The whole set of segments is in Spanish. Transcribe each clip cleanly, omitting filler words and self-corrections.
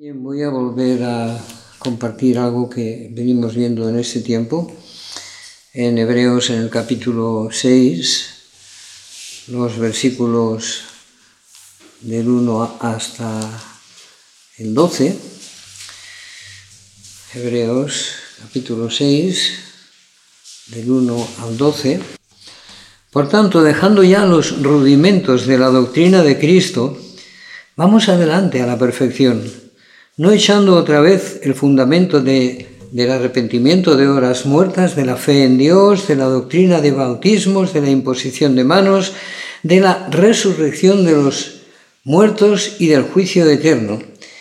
Bien, voy a volver a compartir algo que venimos viendo en este tiempo. En Hebreos, en el capítulo 6, los versículos del 1 hasta el 12. Hebreos, capítulo 6, del 1 al 12. Por tanto, dejando ya los rudimentos de la doctrina de Cristo, vamos adelante a la perfección, no echando otra vez el fundamento del arrepentimiento de horas muertas, de la fe en Dios, de la doctrina de bautismos, de la imposición de manos, de la resurrección de los muertos y del juicio eterno.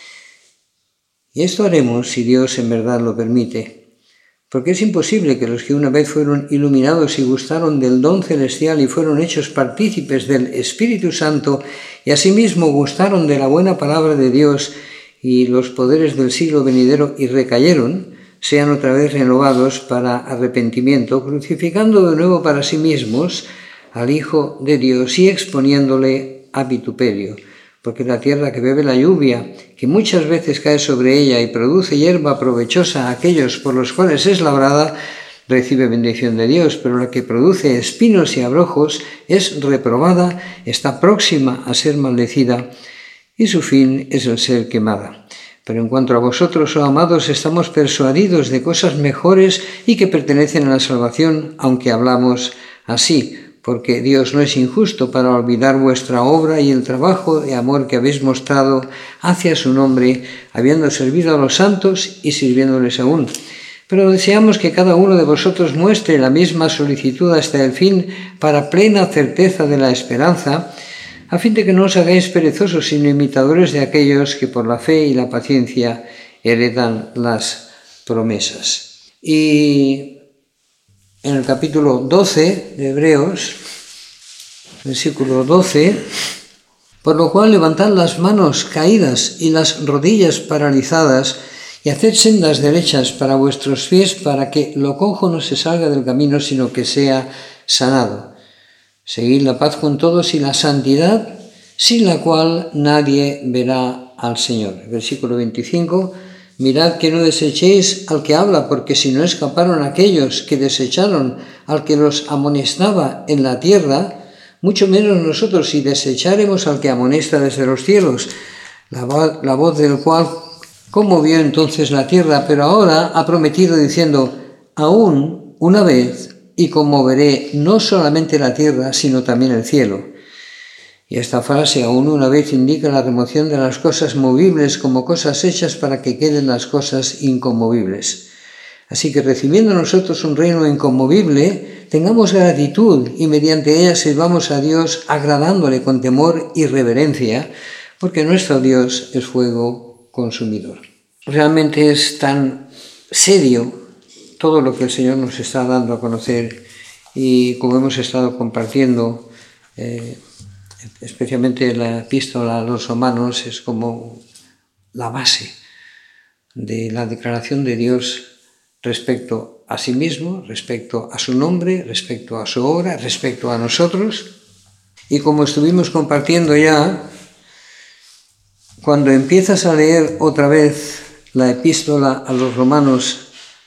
Y esto haremos si Dios en verdad lo permite, porque es imposible que los que una vez fueron iluminados y gustaron del don celestial y fueron hechos partícipes del Espíritu Santo y asimismo gustaron de la buena palabra de Dios y los poderes del siglo venidero y recayeron, sean otra vez renovados para arrepentimiento, crucificando de nuevo para sí mismos al Hijo de Dios y exponiéndole a vituperio. Porque la tierra que bebe la lluvia, que muchas veces cae sobre ella y produce hierba provechosa a aquellos por los cuales es labrada, recibe bendición de Dios, pero la que produce espinos y abrojos es reprobada, está próxima a ser maldecida, y su fin es el ser quemada. Pero en cuanto a vosotros, oh amados, estamos persuadidos de cosas mejores y que pertenecen a la salvación, aunque hablamos así, porque Dios no es injusto para olvidar vuestra obra y el trabajo de amor que habéis mostrado hacia su nombre, habiendo servido a los santos y sirviéndoles aún. Pero deseamos que cada uno de vosotros muestre la misma solicitud hasta el fin para plena certeza de la esperanza, a fin de que no os hagáis perezosos, sino imitadores de aquellos que por la fe y la paciencia heredan las promesas. Y en el capítulo 12 de Hebreos, versículo 12, por lo cual levantad las manos caídas y las rodillas paralizadas y haced sendas derechas para vuestros pies, para que lo cojo no se salga del camino, sino que sea sanado. Seguid la paz con todos y la santidad, sin la cual nadie verá al Señor. Versículo 25, mirad que no desechéis al que habla, porque si no escaparon aquellos que desecharon al que los amonestaba en la tierra, mucho menos nosotros si desecharemos al que amonesta desde los cielos, la voz del cual conmovió entonces la tierra, pero ahora ha prometido diciendo, aún una vez, y conmoveré no solamente la tierra, sino también el cielo. Y esta frase, aún una vez, indica la remoción de las cosas movibles como cosas hechas para que queden las cosas inconmovibles. Así que recibiendo nosotros un reino inconmovible, tengamos gratitud y mediante ella sirvamos a Dios agradándole con temor y reverencia, porque nuestro Dios es fuego consumidor. Realmente es tan serio todo lo que el Señor nos está dando a conocer y como hemos estado compartiendo, especialmente la epístola a los romanos, es como la base de la declaración de Dios respecto a sí mismo, respecto a su nombre, respecto a su obra, respecto a nosotros. Y como estuvimos compartiendo ya, cuando empiezas a leer otra vez la epístola a los romanos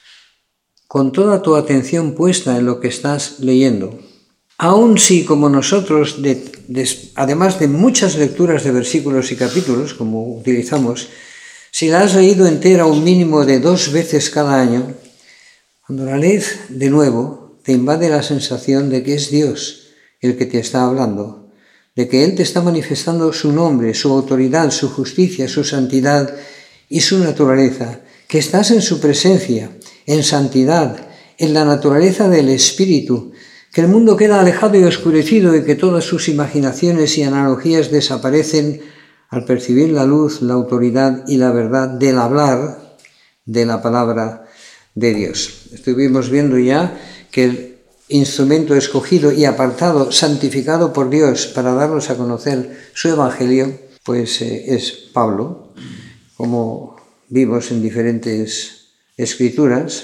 con toda tu atención puesta en lo que estás leyendo, aun si como nosotros, además de muchas lecturas de versículos y capítulos, como utilizamos, si la has leído entera un mínimo de 2 veces cada año, cuando la lees de nuevo, te invade la sensación de que es Dios el que te está hablando, de que Él te está manifestando su nombre, su autoridad, su justicia, su santidad y su naturaleza, que estás en su presencia, en santidad, en la naturaleza del Espíritu, que el mundo queda alejado y oscurecido y que todas sus imaginaciones y analogías desaparecen al percibir la luz, la autoridad y la verdad del hablar de la palabra de Dios. Estuvimos viendo ya que el instrumento escogido y apartado, santificado por Dios para darnos a conocer su evangelio, pues es Pablo, como vimos en diferentes escrituras,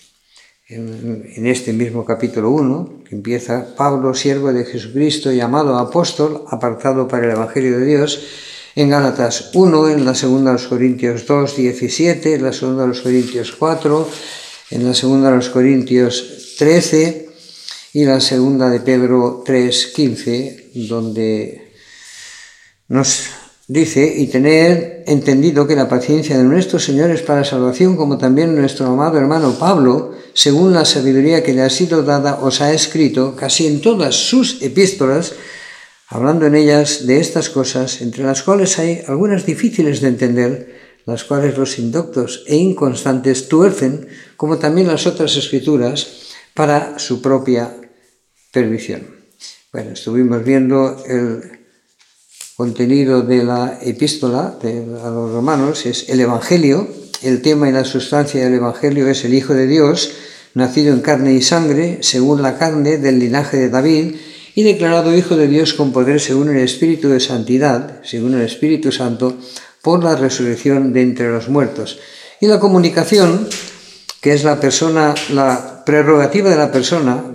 en este mismo capítulo 1, que empieza Pablo, siervo de Jesucristo, llamado apóstol, apartado para el Evangelio de Dios, en Gálatas 1, en la segunda a los Corintios 2, 17, en la segunda a los Corintios 4, en la segunda a los Corintios 13 y la segunda de Pedro 3, 15, donde nos dice: y tened entendido que la paciencia de nuestro Señor es para salvación, como también nuestro amado hermano Pablo, según la sabiduría que le ha sido dada, os ha escrito casi en todas sus epístolas, hablando en ellas de estas cosas, entre las cuales hay algunas difíciles de entender, las cuales los indoctos e inconstantes tuercen, como también las otras escrituras, para su propia perdición. Bueno, estuvimos viendo el contenido de la epístola a los romanos, es el Evangelio. El tema y la sustancia del Evangelio es el Hijo de Dios, nacido en carne y sangre, según la carne, del linaje de David, y declarado Hijo de Dios con poder según el Espíritu de Santidad, según el Espíritu Santo, por la resurrección de entre los muertos. Y la comunicación, que es la prerrogativa de la persona,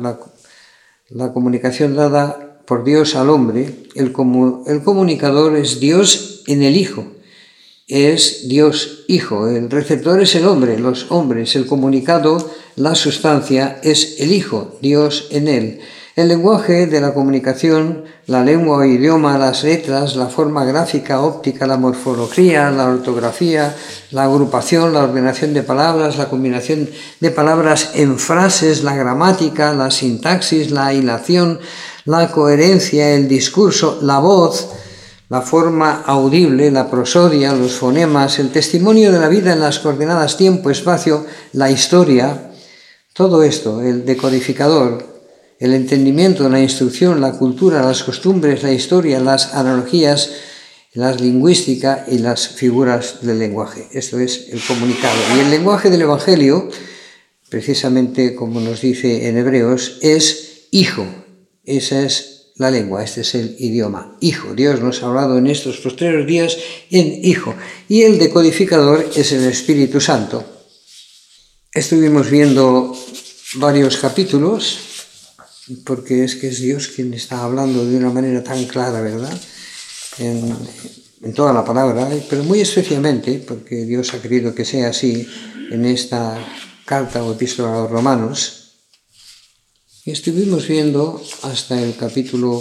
la comunicación dada por Dios al hombre, el comunicador es Dios en el Hijo, es Dios Hijo, el receptor es el hombre, los hombres, el comunicado, la sustancia, es el Hijo, Dios en él. El lenguaje de la comunicación, la lengua o idioma, las letras, la forma gráfica, óptica, la morfología, la ortografía, la agrupación, la ordenación de palabras, la combinación de palabras en frases, la gramática, la sintaxis, la hilación, la coherencia, el discurso, la voz, la forma audible, la prosodia, los fonemas, el testimonio de la vida en las coordenadas tiempo, espacio, la historia, todo esto, el decodificador, el entendimiento, la instrucción, la cultura, las costumbres, la historia, las analogías, la lingüística y las figuras del lenguaje. Esto es el comunicado. Y el lenguaje del Evangelio, precisamente como nos dice en Hebreos, es hijo. Esa es la lengua, este es el idioma. Hijo. Dios nos ha hablado en estos postreros días en hijo. Y el decodificador es el Espíritu Santo. Estuvimos viendo varios capítulos, porque es que es Dios quien está hablando de una manera tan clara, ¿verdad? En toda la palabra, pero muy especialmente, porque Dios ha querido que sea así, en esta carta o epístola a los romanos. Y estuvimos viendo hasta el capítulo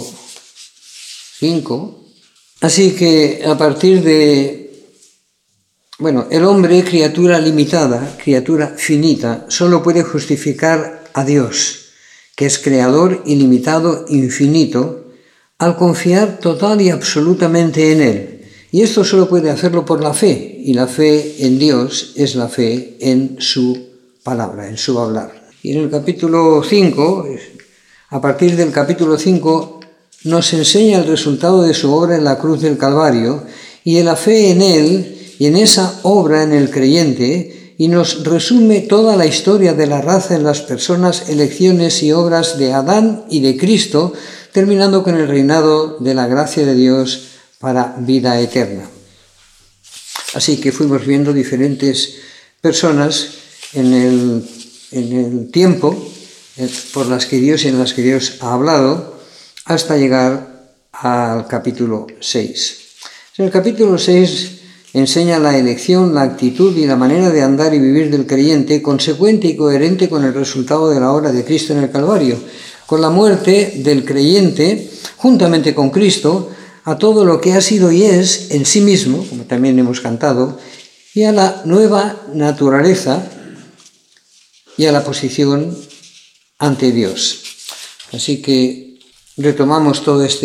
5. Así que a partir de, el hombre, criatura limitada, criatura finita, solo puede justificar a Dios, que es creador ilimitado, infinito, al confiar total y absolutamente en Él. Y esto solo puede hacerlo por la fe, y la fe en Dios es la fe en su palabra, en su hablar. Y en el capítulo 5, a partir del capítulo 5, nos enseña el resultado de su obra en la cruz del Calvario, y de la fe en Él, y en esa obra en el creyente, y nos resume toda la historia de la raza en las personas, elecciones y obras de Adán y de Cristo, terminando con el reinado de la gracia de Dios para vida eterna. Así que fuimos viendo diferentes personas en el tiempo por las que Dios y en las que Dios ha hablado, hasta llegar al capítulo 6. En el capítulo 6 enseña la elección, la actitud y la manera de andar y vivir del creyente, consecuente y coherente con el resultado de la obra de Cristo en el Calvario, con la muerte del creyente, juntamente con Cristo, a todo lo que ha sido y es en sí mismo, como también hemos cantado, y a la nueva naturaleza y a la posición ante Dios. Así que retomamos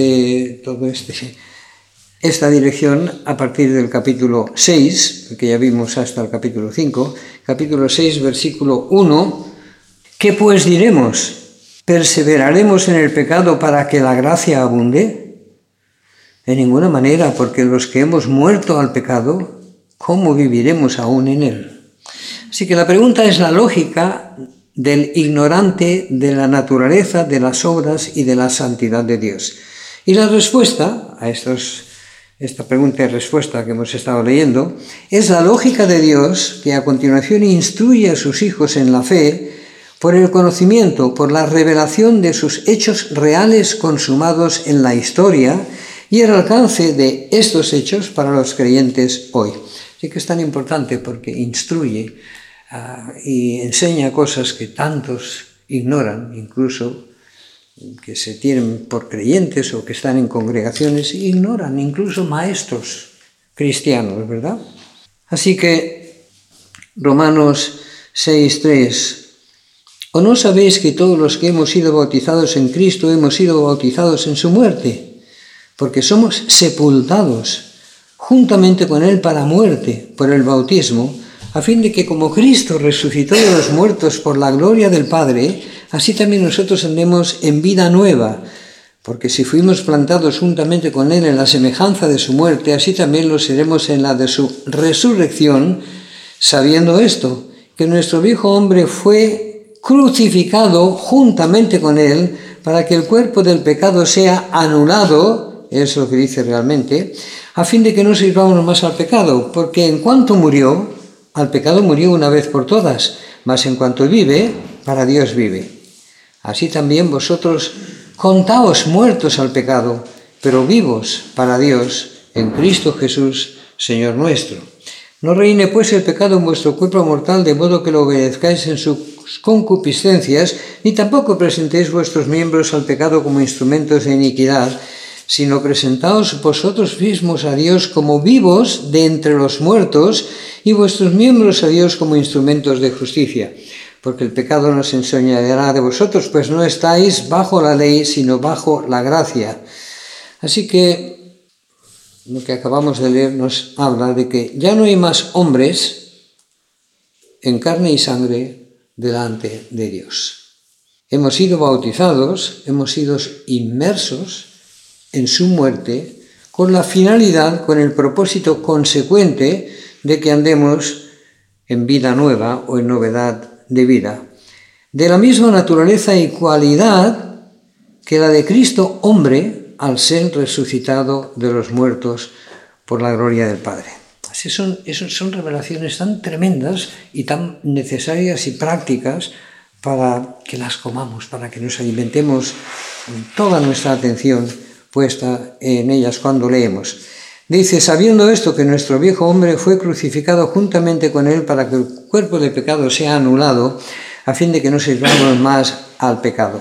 esta dirección a partir del capítulo 6, que ya vimos hasta el capítulo 5, capítulo 6, versículo 1. ¿Qué pues diremos? ¿Perseveraremos en el pecado para que la gracia abunde? De ninguna manera, porque los que hemos muerto al pecado, ¿cómo viviremos aún en él? Así que la pregunta es la lógica del ignorante de la naturaleza, de las obras y de la santidad de Dios. Y la respuesta a esta pregunta y respuesta que hemos estado leyendo es la lógica de Dios, que a continuación instruye a sus hijos en la fe por el conocimiento, por la revelación de sus hechos reales consumados en la historia y el alcance de estos hechos para los creyentes hoy. Así que es tan importante porque instruye y enseña cosas que tantos ignoran, incluso que se tienen por creyentes o que están en congregaciones, ignoran, incluso maestros cristianos, ¿verdad? Así que Romanos 6:3: ¿O no sabéis que todos los que hemos sido bautizados en Cristo hemos sido bautizados en su muerte? Porque somos sepultados juntamente con Él para muerte por el bautismo, a fin de que como Cristo resucitó de los muertos por la gloria del Padre, así también nosotros andemos en vida nueva. Porque si fuimos plantados juntamente con Él en la semejanza de su muerte, así también lo seremos en la de su resurrección, sabiendo esto, que nuestro viejo hombre fue crucificado juntamente con Él, para que el cuerpo del pecado sea anulado, es lo que dice realmente, a fin de que no sirvamos más al pecado, porque en cuanto murió, al pecado murió una vez por todas, mas en cuanto vive, para Dios vive. Así también vosotros contaos muertos al pecado, pero vivos para Dios en Cristo Jesús, Señor nuestro. No reine pues el pecado en vuestro cuerpo mortal, de modo que lo obedezcáis en sus concupiscencias, ni tampoco presentéis vuestros miembros al pecado como instrumentos de iniquidad, sino presentaos vosotros mismos a Dios como vivos de entre los muertos, y vuestros miembros a Dios como instrumentos de justicia. Porque el pecado no se enseñoreará de vosotros, pues no estáis bajo la ley, sino bajo la gracia. Así que lo que acabamos de leer nos habla de que ya no hay más hombres en carne y sangre delante de Dios. Hemos sido bautizados, hemos sido inmersos en su muerte, con la finalidad, con el propósito consecuente de que andemos en vida nueva o en novedad de vida, de la misma naturaleza y cualidad que la de Cristo hombre, al ser resucitado de los muertos por la gloria del Padre. Así son revelaciones tan tremendas y tan necesarias y prácticas para que las comamos, para que nos alimentemos toda nuestra atención puesta en ellas cuando leemos. Dice: sabiendo esto, que nuestro viejo hombre fue crucificado juntamente con Él para que el cuerpo de pecado sea anulado, a fin de que no sirvamos más al pecado.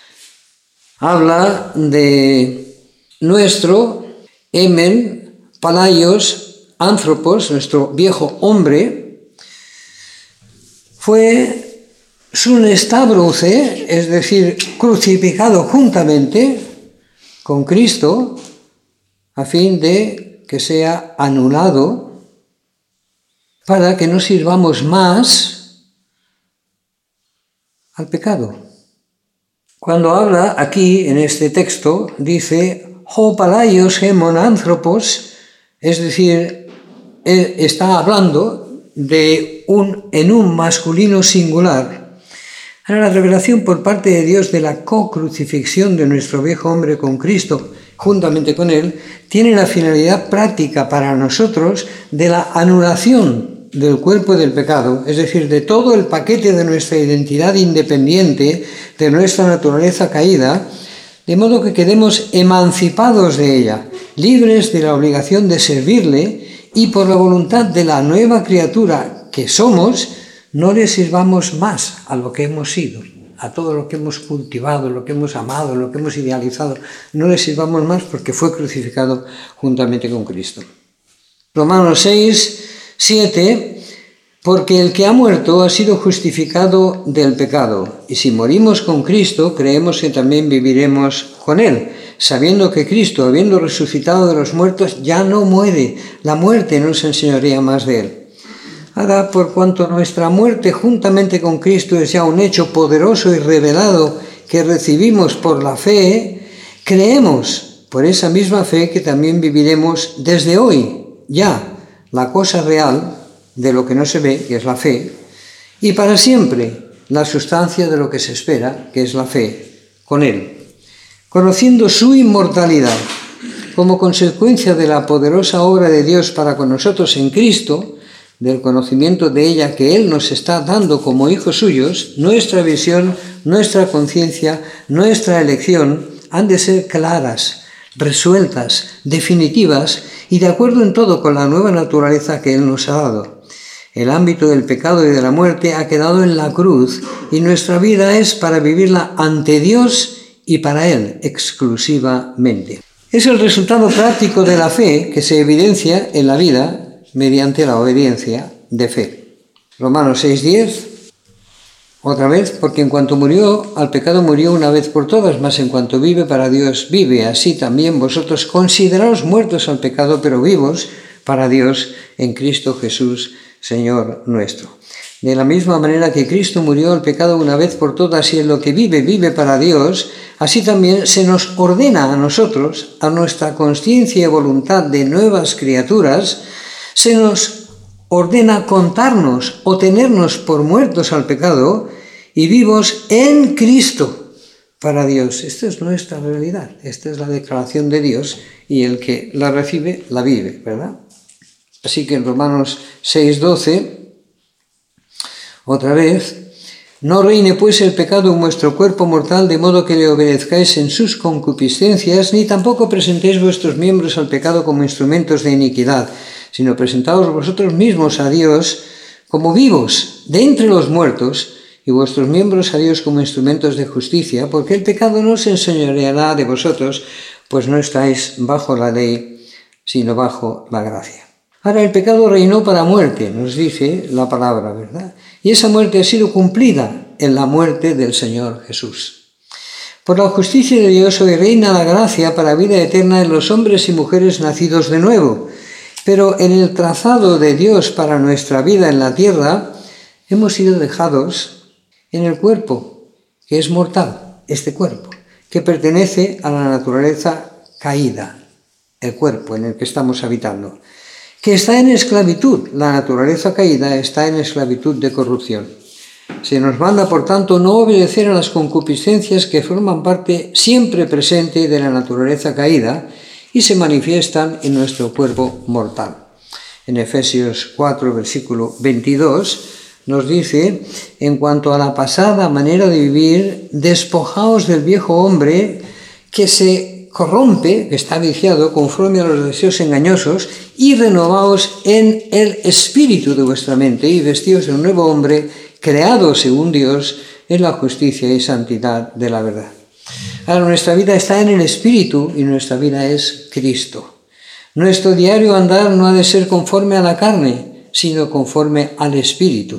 Habla de nuestro Hemen, Palaios, Anthropos, nuestro viejo hombre, fue sunestabrose, es decir, crucificado juntamente con Cristo, a fin de que sea anulado, para que no sirvamos más al pecado. Cuando habla aquí en este texto, dice ho palaios hemon anthropos, es decir, está hablando de en un masculino singular. Ahora, la revelación por parte de Dios de la co-crucifixión de nuestro viejo hombre con Cristo, juntamente con Él, tiene la finalidad práctica para nosotros de la anulación del cuerpo del pecado, es decir, de todo el paquete de nuestra identidad independiente, de nuestra naturaleza caída, de modo que quedemos emancipados de ella, libres de la obligación de servirle, y por la voluntad de la nueva criatura que somos, no le sirvamos más a lo que hemos sido, a todo lo que hemos cultivado, lo que hemos amado, lo que hemos idealizado. No le sirvamos más porque fue crucificado juntamente con Cristo. Romanos 6:7: porque el que ha muerto ha sido justificado del pecado, y si morimos con Cristo, creemos que también viviremos con Él, sabiendo que Cristo, habiendo resucitado de los muertos, ya no muere, la muerte no se enseñorea más de Él. Ahora, por cuanto nuestra muerte juntamente con Cristo es ya un hecho poderoso y revelado que recibimos por la fe, creemos por esa misma fe que también viviremos desde hoy, ya, la cosa real de lo que no se ve, que es la fe, y para siempre la sustancia de lo que se espera, que es la fe, con Él, conociendo su inmortalidad, como consecuencia de la poderosa obra de Dios para con nosotros en Cristo, del conocimiento de ella que Él nos está dando como hijos suyos, nuestra visión, nuestra conciencia, nuestra elección han de ser claras, resueltas, definitivas y de acuerdo en todo con la nueva naturaleza que Él nos ha dado. El ámbito del pecado y de la muerte ha quedado en la cruz y nuestra vida es para vivirla ante Dios y para Él exclusivamente. Es el resultado práctico de la fe que se evidencia en la vida mediante la obediencia de fe. Romanos 6:10, otra vez, porque en cuanto murió, al pecado murió una vez por todas, mas en cuanto vive para Dios vive. Así también vosotros consideraos muertos al pecado, pero vivos para Dios en Cristo Jesús, Señor nuestro. De la misma manera que Cristo murió al pecado una vez por todas y en lo que vive, vive para Dios, así también se nos ordena a nosotros, a nuestra conciencia y voluntad de nuevas criaturas, se nos ordena contarnos o tenernos por muertos al pecado y vivos en Cristo para Dios. Esta es nuestra realidad, esta es la declaración de Dios y el que la recibe, la vive, ¿verdad? Así que en Romanos 6:12, otra vez, no reine pues el pecado en vuestro cuerpo mortal, de modo que le obedezcáis en sus concupiscencias, ni tampoco presentéis vuestros miembros al pecado como instrumentos de iniquidad, sino presentaos vosotros mismos a Dios como vivos de entre los muertos, y vuestros miembros a Dios como instrumentos de justicia, porque el pecado no se enseñoreará de vosotros, pues no estáis bajo la ley, sino bajo la gracia. Ahora el pecado reinó para muerte, nos dice la palabra, ¿verdad? Y esa muerte ha sido cumplida en la muerte del Señor Jesús. Por la justicia de Dios hoy reina la gracia para vida eterna en los hombres y mujeres nacidos de nuevo. Pero en el trazado de Dios para nuestra vida en la tierra, hemos sido dejados en el cuerpo, que es mortal, este cuerpo, que pertenece a la naturaleza caída, el cuerpo en el que estamos habitando, que está en esclavitud. La naturaleza caída está en esclavitud de corrupción. Se nos manda, por tanto, no obedecer a las concupiscencias que forman parte siempre presente de la naturaleza caída y se manifiestan en nuestro cuerpo mortal. En Efesios 4, versículo 22, nos dice, en cuanto a la pasada manera de vivir, despojaos del viejo hombre que se corrompe, que está viciado conforme a los deseos engañosos, y renovaos en el espíritu de vuestra mente y vestíos de un nuevo hombre creado según Dios en la justicia y santidad de la verdad. Ahora nuestra vida está en el espíritu y nuestra vida es Cristo. Nuestro diario andar no ha de ser conforme a la carne, sino conforme al espíritu.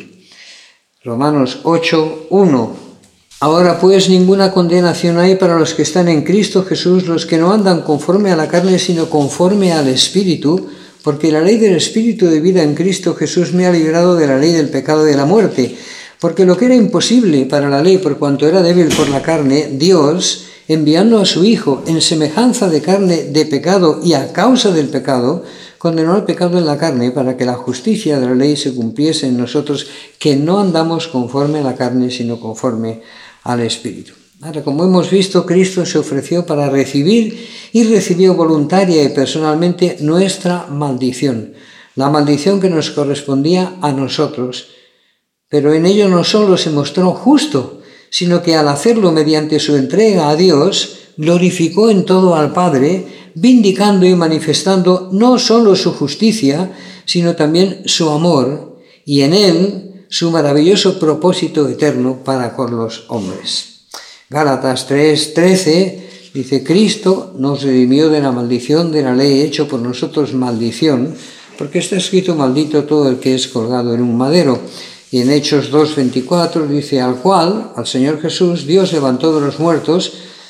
Romanos 8:1. Ahora pues ninguna condenación hay para los que están en Cristo Jesús, los que no andan conforme a la carne, sino conforme al Espíritu, porque la ley del Espíritu de vida en Cristo Jesús me ha librado de la ley del pecado y de la muerte. Porque lo que era imposible para la ley, por cuanto era débil por la carne, Dios, enviando a su Hijo en semejanza de carne de pecado y a causa del pecado, condenó al pecado en la carne para que la justicia de la ley se cumpliese en nosotros, que no andamos conforme a la carne, sino conforme al Espíritu. Ahora, como hemos visto, Cristo se ofreció para recibir y recibió voluntaria y personalmente nuestra maldición, la maldición que nos correspondía a nosotros. Pero en ello no solo se mostró justo, sino que al hacerlo mediante su entrega a Dios, glorificó en todo al Padre, vindicando y manifestando no solo su justicia, sino también su amor, y en él su maravilloso propósito eterno para con los hombres. Gálatas 3:13 dice, Cristo nos redimió de la maldición de la ley, hecho por nosotros maldición, porque está escrito, maldito todo el que es colgado en un madero. Y en Hechos 2:24 dice, al cual, al Señor Jesús, Dios levantó de los muertos,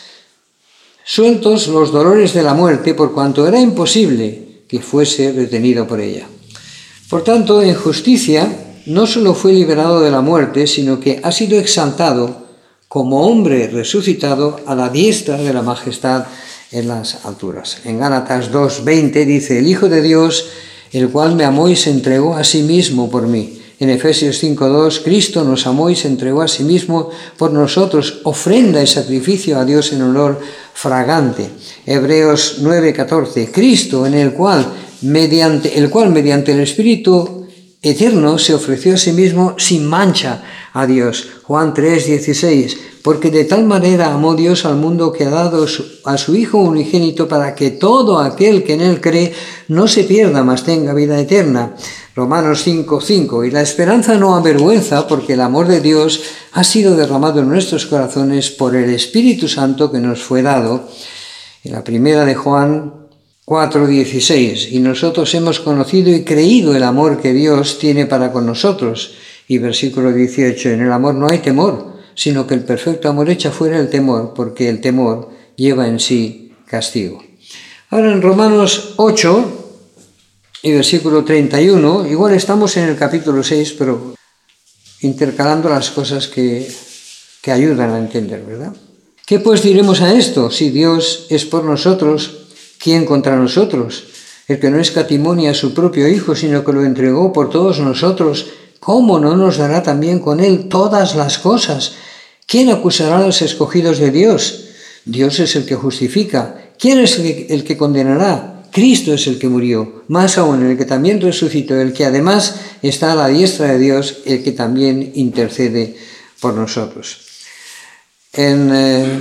sueltos los dolores de la muerte, por cuanto era imposible que fuese retenido por ella. Por tanto, en justicia, no solo fue liberado de la muerte, sino que ha sido exaltado como hombre resucitado a la diestra de la majestad en las alturas. En Gálatas 2:20 dice, el Hijo de Dios, el cual me amó y se entregó a sí mismo por mí. En Efesios 5:2, Cristo nos amó y se entregó a sí mismo por nosotros, ofrenda y sacrificio a Dios en olor fragante. Hebreos 9:14, Cristo, en el cual mediante el Espíritu eterno se ofreció a sí mismo sin mancha a Dios. Juan 3:16, porque de tal manera amó Dios al mundo que ha dado a su Hijo unigénito para que todo aquel que en él cree no se pierda, mas tenga vida eterna. Romanos 5:5. Y la esperanza no avergüenza, porque el amor de Dios ha sido derramado en nuestros corazones por el Espíritu Santo que nos fue dado. En la primera de Juan 4:16. Y nosotros hemos conocido y creído el amor que Dios tiene para con nosotros. Y versículo 18. En el amor no hay temor, sino que el perfecto amor echa fuera el temor, porque el temor lleva en sí castigo. Ahora en Romanos 8 y versículo 31, igual estamos en el capítulo 6, pero intercalando las cosas que ayudan a entender, ¿verdad? ¿Qué pues diremos a esto? Si Dios es por nosotros, ¿quién contra nosotros? El que no escatimó ni a su propio Hijo, sino que lo entregó por todos nosotros, ¿cómo no nos dará también con él todas las cosas? ¿Quién acusará a los escogidos de Dios? Dios es el que justifica. ¿Quién es el que condenará? Cristo es el que murió, más aún el que también resucitó, el que además está a la diestra de Dios, el que también intercede por nosotros. En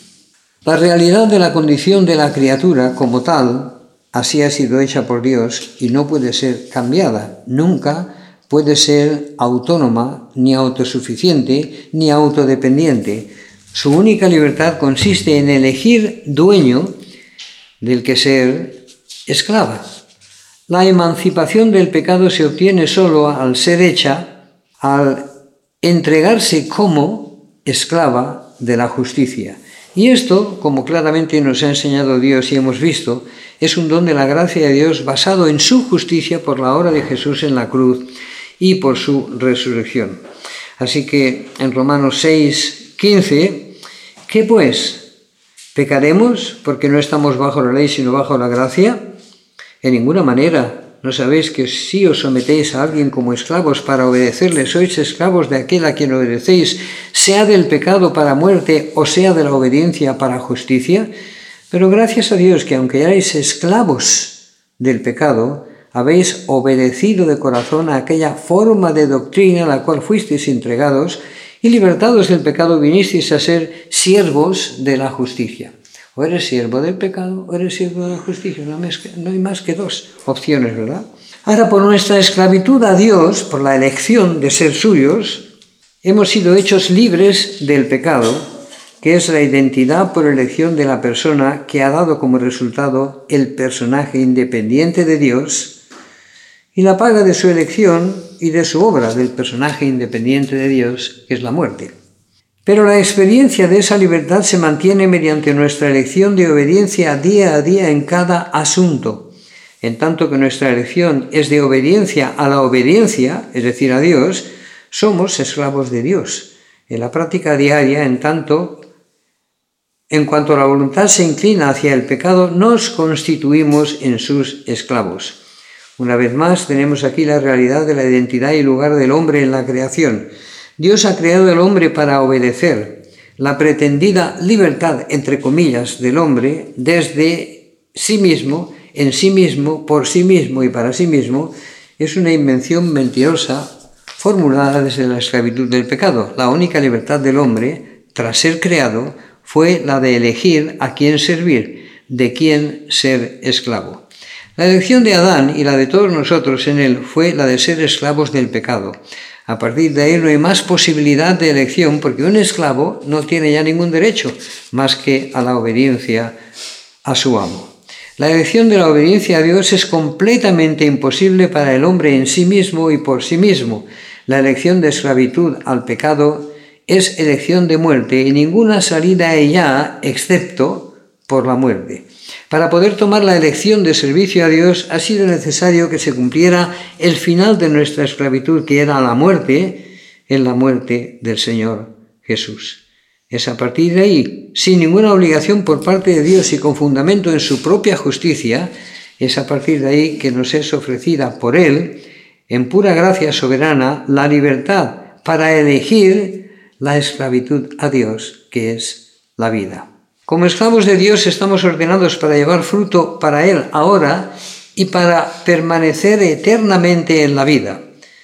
la realidad de la condición de la criatura como tal, así ha sido hecha por Dios y no puede ser cambiada. Nunca puede ser autónoma, ni autosuficiente, ni autodependiente. Su única libertad consiste en elegir dueño del que ser esclava. La emancipación del pecado se obtiene solo al ser hecha, al entregarse como esclava de la justicia. Y esto, como claramente nos ha enseñado Dios y hemos visto, es un don de la gracia de Dios basado en su justicia por la obra de Jesús en la cruz y por su resurrección. Así que en Romanos 6:15, ¿qué pues? ¿Pecaremos porque no estamos bajo la ley sino bajo la gracia? En ninguna manera. ¿No sabéis que si os sometéis a alguien como esclavos para obedecerle, sois esclavos de aquel a quien obedecéis, sea del pecado para muerte o sea de la obediencia para justicia? Pero gracias a Dios que aunque erais esclavos del pecado, habéis obedecido de corazón a aquella forma de doctrina a la cual fuisteis entregados, y libertados del pecado vinisteis a ser siervos de la justicia. O eres siervo del pecado o eres siervo de la justicia. No hay más que dos opciones, ¿verdad? Ahora, por nuestra esclavitud a Dios, por la elección de ser suyos, hemos sido hechos libres del pecado, que es la identidad por elección de la persona que ha dado como resultado el personaje independiente de Dios, y la paga de su elección y de su obra del personaje independiente de Dios, que es la muerte. Pero la experiencia de esa libertad se mantiene mediante nuestra elección de obediencia día a día en cada asunto. En tanto que nuestra elección es de obediencia a la obediencia, es decir, a Dios, somos esclavos de Dios. En la práctica diaria, en cuanto la voluntad se inclina hacia el pecado, nos constituimos en sus esclavos. Una vez más, tenemos aquí la realidad de la identidad y lugar del hombre en la creación. Dios ha creado al hombre para obedecer. La pretendida libertad, entre comillas, del hombre desde sí mismo, en sí mismo, por sí mismo y para sí mismo, es una invención mentirosa formulada desde la esclavitud del pecado. La única libertad del hombre, tras ser creado, fue la de elegir a quién servir, de quién ser esclavo. La elección de Adán y la de todos nosotros en él fue la de ser esclavos del pecado. A partir de ahí no hay más posibilidad de elección, porque un esclavo no tiene ya ningún derecho más que a la obediencia a su amo. La elección de la obediencia a Dios es completamente imposible para el hombre en sí mismo y por sí mismo. La elección de esclavitud al pecado es elección de muerte y ninguna salida a ella excepto por la muerte. Para poder tomar la elección de servicio a Dios ha sido necesario que se cumpliera el final de nuestra esclavitud, que era la muerte, en la muerte del Señor Jesús. Es a partir de ahí, sin ninguna obligación por parte de Dios y con fundamento en su propia justicia, es a partir de ahí que nos es ofrecida por Él, en pura gracia soberana, la libertad para elegir la esclavitud a Dios, que es la vida. Como esclavos de Dios estamos ordenados para llevar fruto para Él ahora y para permanecer eternamente en la vida.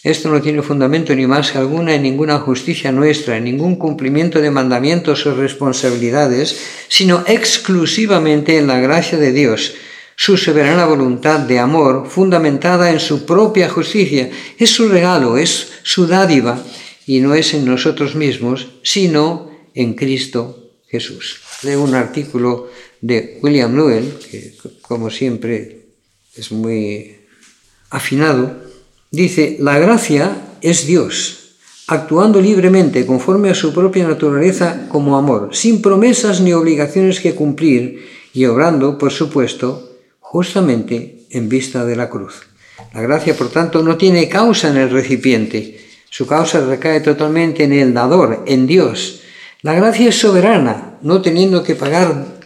Esto no tiene fundamento ni más que alguna en ninguna justicia nuestra, en ningún cumplimiento de mandamientos o responsabilidades, sino exclusivamente en la gracia de Dios, su soberana voluntad de amor fundamentada en su propia justicia. Es su regalo, es su dádiva, y no es en nosotros mismos, sino en Cristo Jesús. Leo un artículo de William Newell, que como siempre es muy afinado. Dice: la gracia es Dios, actuando libremente conforme a su propia naturaleza como amor, sin promesas ni obligaciones que cumplir y obrando, por supuesto, justamente en vista de la cruz. La gracia, por tanto, no tiene causa en el recipiente, su causa recae totalmente en el dador, en Dios. La gracia es soberana, no teniendo que pagar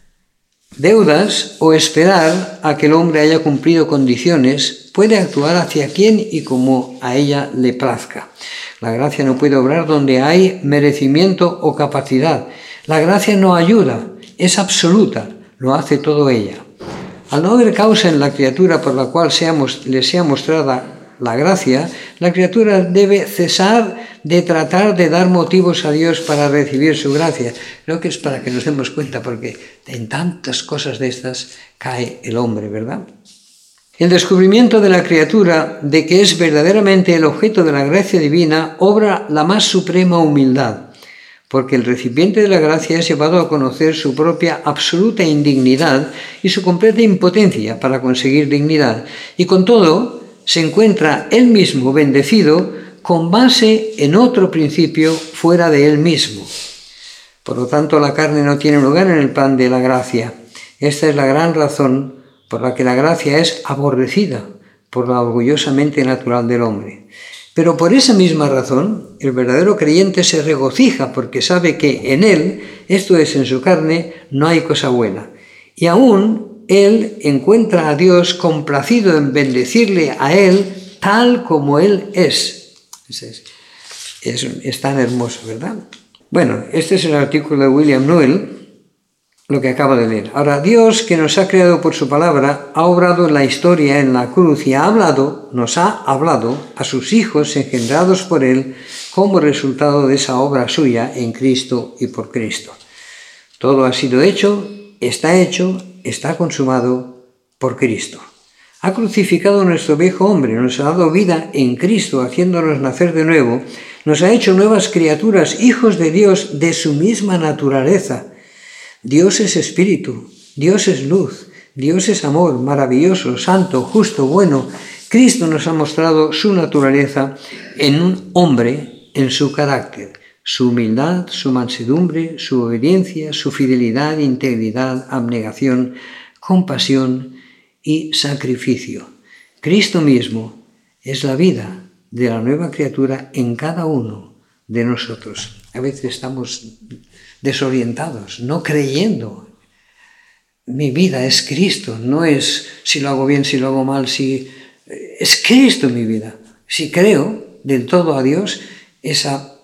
deudas o esperar a que el hombre haya cumplido condiciones, puede actuar hacia quien y como a ella le plazca. La gracia no puede obrar donde hay merecimiento o capacidad. La gracia no ayuda, es absoluta, lo hace todo ella. Al no haber causa en la criatura por la cual le sea mostrada la gracia, la criatura debe cesar de tratar de dar motivos a Dios para recibir su gracia. Creo que es para que nos demos cuenta, porque en tantas cosas de estas cae el hombre, ¿verdad? El descubrimiento de la criatura de que es verdaderamente el objeto de la gracia divina obra la más suprema humildad, porque el recipiente de la gracia es llevado a conocer su propia absoluta indignidad y su completa impotencia para conseguir dignidad, y con todo se encuentra él mismo bendecido con base en otro principio fuera de él mismo. Por lo tanto, la carne no tiene lugar en el plan de la gracia. Esta es la gran razón por la que la gracia es aborrecida por la orgullosamente natural del hombre. Pero por esa misma razón, el verdadero creyente se regocija porque sabe que en él, esto es, en su carne, no hay cosa buena. Y aún él encuentra a Dios complacido en bendecirle a él tal como él es. Es tan hermoso, ¿verdad? Bueno, este es el artículo de William Newell, lo que acabo de leer. Ahora, Dios, que nos ha creado por su palabra, ha obrado en la historia en la cruz y nos ha hablado a sus hijos engendrados por él como resultado de esa obra suya en Cristo y por Cristo. Todo ha sido hecho, está consumado por Cristo. Ha crucificado nuestro viejo hombre, nos ha dado vida en Cristo, haciéndonos nacer de nuevo, nos ha hecho nuevas criaturas, hijos de Dios de su misma naturaleza. Dios es espíritu, Dios es luz, Dios es amor, maravilloso, santo, justo, bueno. Cristo nos ha mostrado su naturaleza en un hombre, en su carácter, su humildad, su mansedumbre, su obediencia, su fidelidad, integridad, abnegación, compasión y sacrificio. Cristo mismo es la vida de la nueva criatura en cada uno de nosotros. A veces estamos desorientados, no creyendo. Mi vida es Cristo, no es si lo hago bien, si lo hago mal, es Cristo mi vida. Si creo del todo a Dios, esa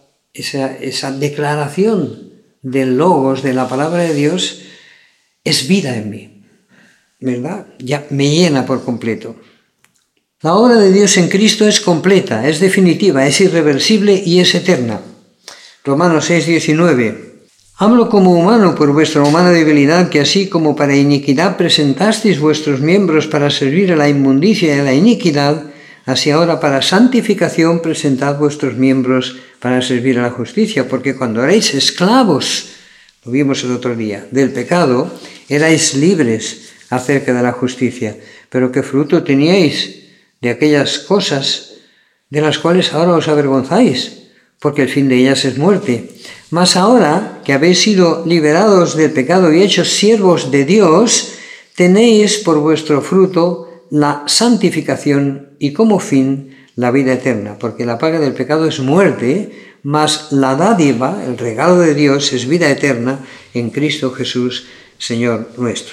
declaración del Logos, de la palabra de Dios, es vida en mí, ¿verdad? Ya me llena por completo. La obra de Dios en Cristo es completa, es definitiva, es irreversible y es eterna. Romanos 6:19. Hablo como humano por vuestra humana debilidad, que así como para iniquidad presentasteis vuestros miembros para servir a la inmundicia y a la iniquidad, así ahora para santificación presentad vuestros miembros para servir a la justicia, porque cuando erais esclavos, lo vimos el otro día, del pecado, erais libres acerca de la justicia. Pero ¿qué fruto teníais de aquellas cosas de las cuales ahora os avergonzáis? Porque el fin de ellas es muerte. Mas ahora que habéis sido liberados del pecado y hechos siervos de Dios, tenéis por vuestro fruto la santificación y como fin la vida eterna, porque la paga del pecado es muerte, mas la dádiva, el regalo de Dios, es vida eterna en Cristo Jesús, Señor nuestro.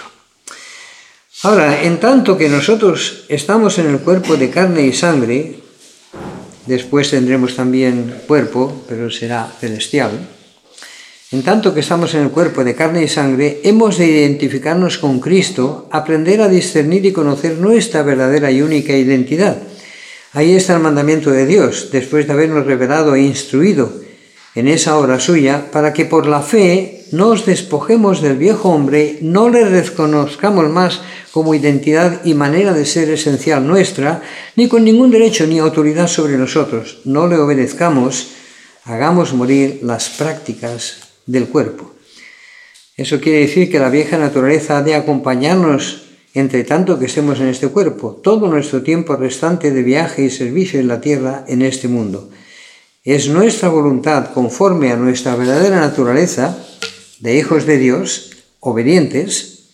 Ahora, en tanto que nosotros estamos en el cuerpo de carne y sangre, después tendremos también cuerpo, pero será celestial. En tanto que estamos en el cuerpo de carne y sangre, hemos de identificarnos con Cristo, aprender a discernir y conocer nuestra verdadera y única identidad. Ahí está el mandamiento de Dios, después de habernos revelado e instruido en esa obra suya, para que por la fe nos despojemos del viejo hombre, no le reconozcamos más como identidad y manera de ser esencial nuestra, ni con ningún derecho ni autoridad sobre nosotros. No le obedezcamos, hagamos morir las prácticas del cuerpo. Eso quiere decir que la vieja naturaleza ha de acompañarnos entre tanto que estemos en este cuerpo, todo nuestro tiempo restante de viaje y servicio en la tierra, en este mundo. Es nuestra voluntad, conforme a nuestra verdadera naturaleza, de hijos de Dios, obedientes,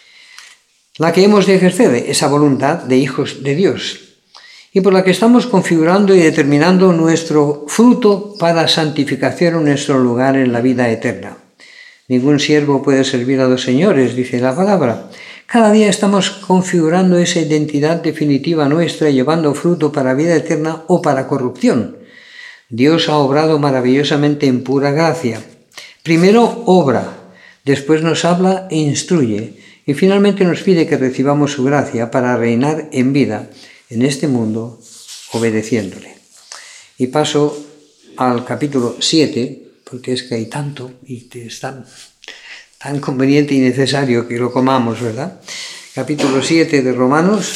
la que hemos de ejercer, esa voluntad de hijos de Dios, y por la que estamos configurando y determinando nuestro fruto para santificación en nuestro lugar en la vida eterna. Ningún siervo puede servir a dos señores, dice la palabra. Cada día estamos configurando esa identidad definitiva nuestra, llevando fruto para vida eterna o para corrupción. Dios ha obrado maravillosamente en pura gracia. Primero obra, después nos habla e instruye, y finalmente nos pide que recibamos su gracia para reinar en vida en este mundo, obedeciéndole. Y paso al capítulo 7, porque es que hay tanto y es tan conveniente y necesario que lo comamos, ¿verdad? Capítulo 7 de Romanos.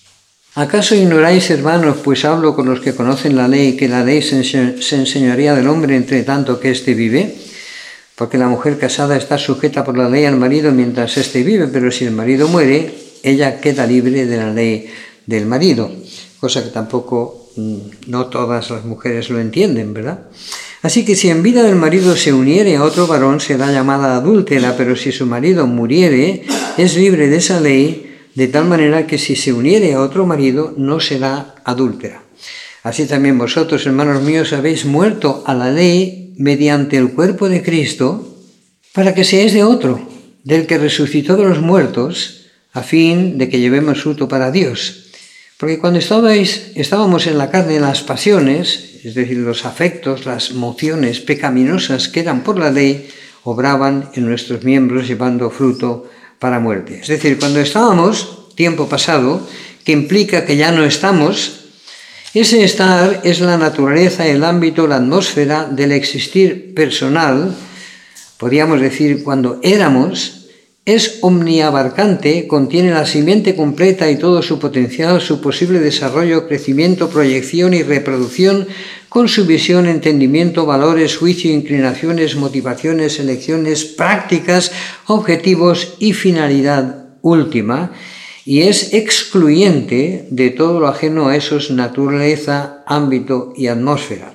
¿Acaso ignoráis, hermanos, pues hablo con los que conocen la ley, que la ley se enseñorea del hombre entre tanto que éste vive? Porque la mujer casada está sujeta por la ley al marido mientras éste vive, pero si el marido muere, ella queda libre de la ley del marido. Cosa que tampoco, no todas las mujeres lo entienden, ¿verdad? Así que si en vida del marido se uniere a otro varón, será llamada adúltera, pero si su marido muriere, es libre de esa ley, de tal manera que si se uniere a otro marido, no será adúltera. Así también vosotros, hermanos míos, habéis muerto a la ley mediante el cuerpo de Cristo, para que seáis de otro, del que resucitó de los muertos, a fin de que llevemos fruto para Dios. Porque cuando estábamos en la carne, las pasiones, es decir, los afectos, las mociones pecaminosas que eran por la ley, obraban en nuestros miembros llevando fruto para muerte. Es decir, cuando estábamos, tiempo pasado, que implica que ya no estamos, ese estar es la naturaleza, el ámbito, la atmósfera del existir personal, podríamos decir cuando éramos. Es omniabarcante, contiene la simiente completa y todo su potencial, su posible desarrollo, crecimiento, proyección y reproducción, con su visión, entendimiento, valores, juicio, inclinaciones, motivaciones, elecciones, prácticas, objetivos y finalidad última, y es excluyente de todo lo ajeno a esos naturaleza, ámbito y atmósfera.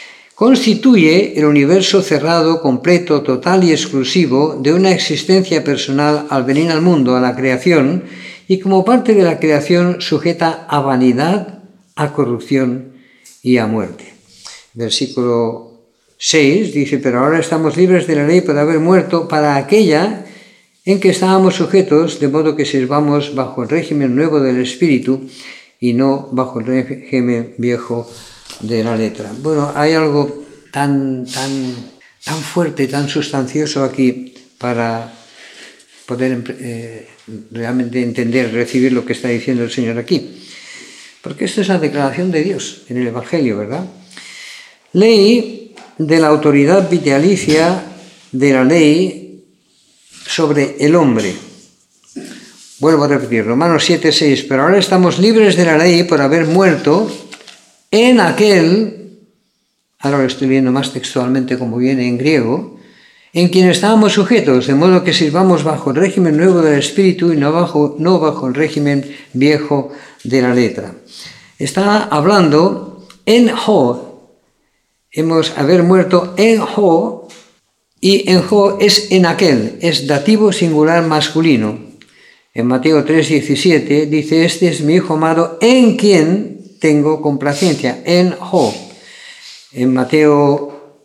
Constituye el universo cerrado, completo, total y exclusivo de una existencia personal al venir al mundo, a la creación, y como parte de la creación sujeta a vanidad, a corrupción y a muerte. Versículo 6 dice, pero ahora estamos libres de la ley por haber muerto para aquella en que estábamos sujetos, de modo que sirvamos bajo el régimen nuevo del Espíritu y no bajo el régimen viejo de la letra. Bueno, hay algo tan fuerte, tan sustancioso aquí para poder realmente entender, recibir lo que está diciendo el Señor aquí. Porque esta es la declaración de Dios en el Evangelio, ¿verdad? Ley de la autoridad vitalicia de la ley sobre el hombre. Vuelvo a repetir, Romanos 7:6, pero ahora estamos libres de la ley por haber muerto en aquel, ahora lo estoy viendo más textualmente como viene en griego, en quien estábamos sujetos, de modo que sirvamos bajo el régimen nuevo del Espíritu y no bajo el régimen viejo de la letra. Está hablando en Jo, haber muerto en Jo, y en Jo es en aquel, es dativo singular masculino. En Mateo 3:17 dice, este es mi Hijo amado en quien tengo complacencia, en Jo. En Mateo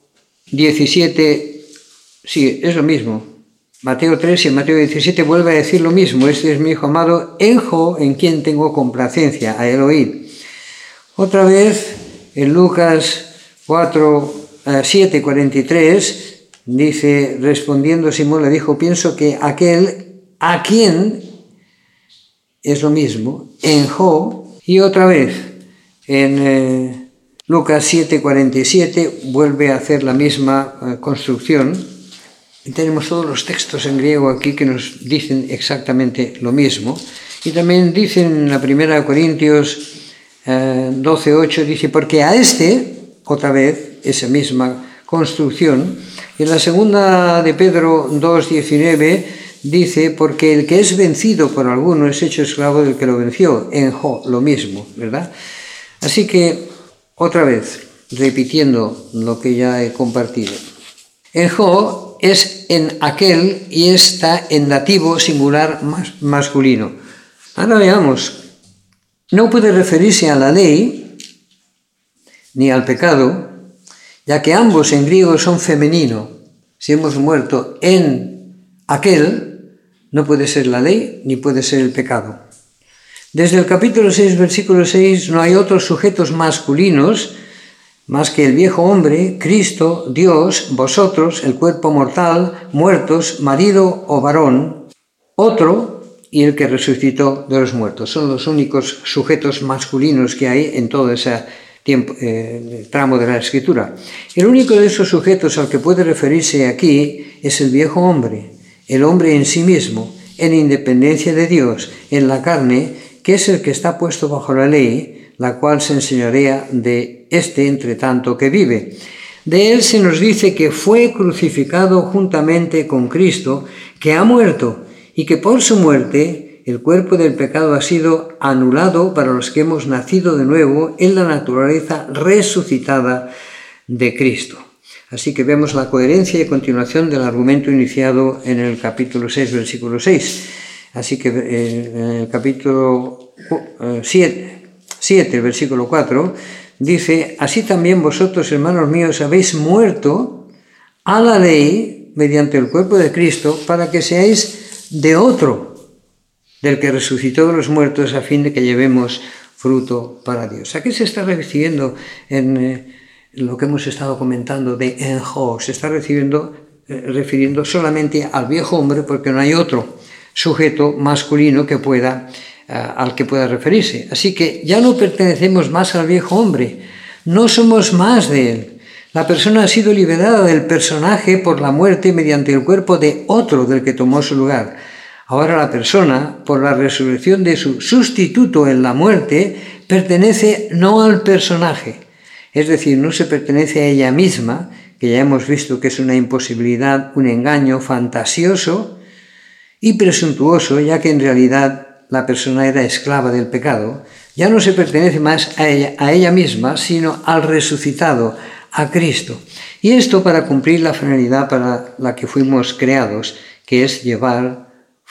17, sí, es lo mismo. Mateo 3 y en Mateo 17 vuelve a decir lo mismo, este es mi Hijo amado, en Jo, en quien tengo complacencia, a él oíd. Otra vez, en Lucas 7:43, dice, respondiendo Simón le dijo, pienso que aquel a quien es lo mismo, en Jo, y otra vez, En Lucas 7:47 vuelve a hacer la misma construcción. Y tenemos todos los textos en griego aquí que nos dicen exactamente lo mismo. Y también dicen en la primera de Corintios 12:8, dice, porque a otra vez, esa misma construcción. Y en la segunda de Pedro 2:19 dice, porque el que es vencido por alguno es hecho esclavo del que lo venció. En lo mismo, ¿verdad? Así que, otra vez, repitiendo lo que ya he compartido. En es en aquel y está en dativo singular masculino. Ahora veamos, no puede referirse a la ley ni al pecado, ya que ambos en griego son femenino. Si hemos muerto en aquel, no puede ser la ley ni puede ser el pecado. Desde el capítulo 6, versículo 6, no hay otros sujetos masculinos más que el viejo hombre, Cristo, Dios, vosotros, el cuerpo mortal, muertos, marido o varón, otro y el que resucitó de los muertos. Son los únicos sujetos masculinos que hay en todo ese tramo de la Escritura. El único de esos sujetos al que puede referirse aquí es el viejo hombre, el hombre en sí mismo, en independencia de Dios, en la carne, que es el que está puesto bajo la ley, la cual se enseñorea de entre tanto que vive. De él se nos dice que fue crucificado juntamente con Cristo, que ha muerto, y que por su muerte el cuerpo del pecado ha sido anulado para los que hemos nacido de nuevo en la naturaleza resucitada de Cristo. Así que vemos la coherencia y continuación del argumento iniciado en el capítulo 6, versículo 6. Así que en el capítulo 7, versículo 4, dice, así también vosotros, hermanos míos, habéis muerto a la ley mediante el cuerpo de Cristo para que seáis de otro, del que resucitó de los muertos, a fin de que llevemos fruto para Dios. ¿A qué se está refiriendo en lo que hemos estado comentando de enjo? Se está refiriendo solamente al viejo hombre, porque no hay otro sujeto masculino que al que pueda referirse. Así que ya no pertenecemos más al viejo hombre, no somos más de él. La persona ha sido liberada del personaje por la muerte mediante el cuerpo de otro del que tomó su lugar. Ahora la persona, por la resurrección de su sustituto en la muerte, pertenece no al personaje, es decir, no se pertenece a ella misma, que ya hemos visto que es una imposibilidad, un engaño fantasioso y presuntuoso, ya que en realidad la persona era esclava del pecado. Ya no se pertenece más a ella misma, sino al resucitado, a Cristo. Y esto para cumplir la finalidad para la que fuimos creados, que es llevar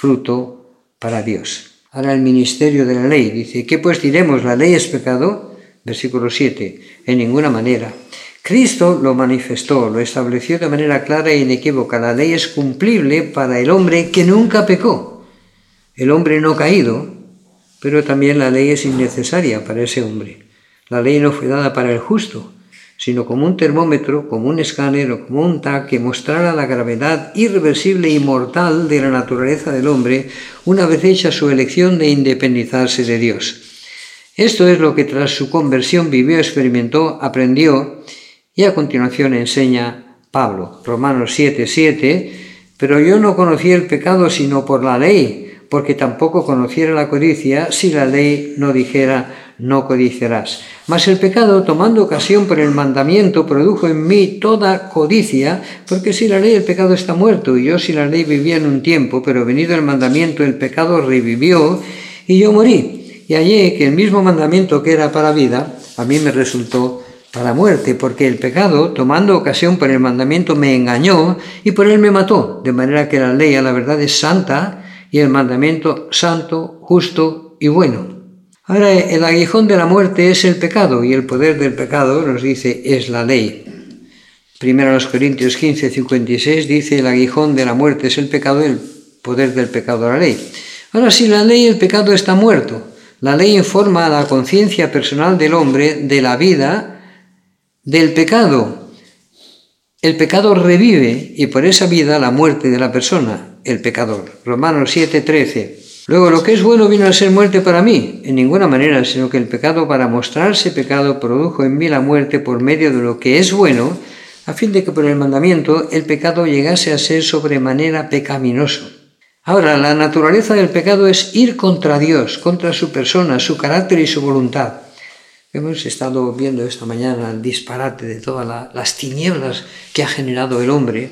fruto para Dios. Ahora el ministerio de la ley dice, ¿qué pues diremos? ¿La ley es pecado? Versículo 7, en ninguna manera. Cristo lo manifestó, lo estableció de manera clara e inequívoca. La ley es cumplible para el hombre que nunca pecó. El hombre no caído, pero también la ley es innecesaria para ese hombre. La ley no fue dada para el justo, sino como un termómetro, como un escáner o como un TAC que mostrara la gravedad irreversible y mortal de la naturaleza del hombre una vez hecha su elección de independizarse de Dios. Esto es lo que tras su conversión vivió, experimentó, aprendió y a continuación enseña Pablo. Romanos 7:7, pero yo no conocí el pecado sino por la ley, porque tampoco conociera la codicia si la ley no dijera, no codiciarás. Mas el pecado, tomando ocasión por el mandamiento, produjo en mí toda codicia, porque si la ley el pecado está muerto, y yo si la ley vivía en un tiempo, pero venido el mandamiento el pecado revivió, y yo morí. Y hallé que el mismo mandamiento que era para vida, a mí me resultó para muerte, porque el pecado, tomando ocasión por el mandamiento, me engañó, y por él me mató, de manera que la ley a la verdad es santa, y el mandamiento santo, justo y bueno. Ahora, el aguijón de la muerte es el pecado, y el poder del pecado, nos dice, es la ley. 1 Corintios 15:56 dice, el aguijón de la muerte es el pecado, y el poder del pecado la ley. Ahora, si la ley, el pecado está muerto. La ley informa a la conciencia personal del hombre de la vida del pecado. El pecado revive, y por esa vida la muerte de la persona, el pecador. Romanos 7:13. Luego, lo que es bueno vino a ser muerte para mí, en ninguna manera, sino que el pecado, para mostrarse pecado, produjo en mí la muerte por medio de lo que es bueno, a fin de que por el mandamiento el pecado llegase a ser sobremanera pecaminoso. Ahora, la naturaleza del pecado es ir contra Dios, contra su persona, su carácter y su voluntad. Hemos estado viendo esta mañana el disparate de todas las tinieblas que ha generado el hombre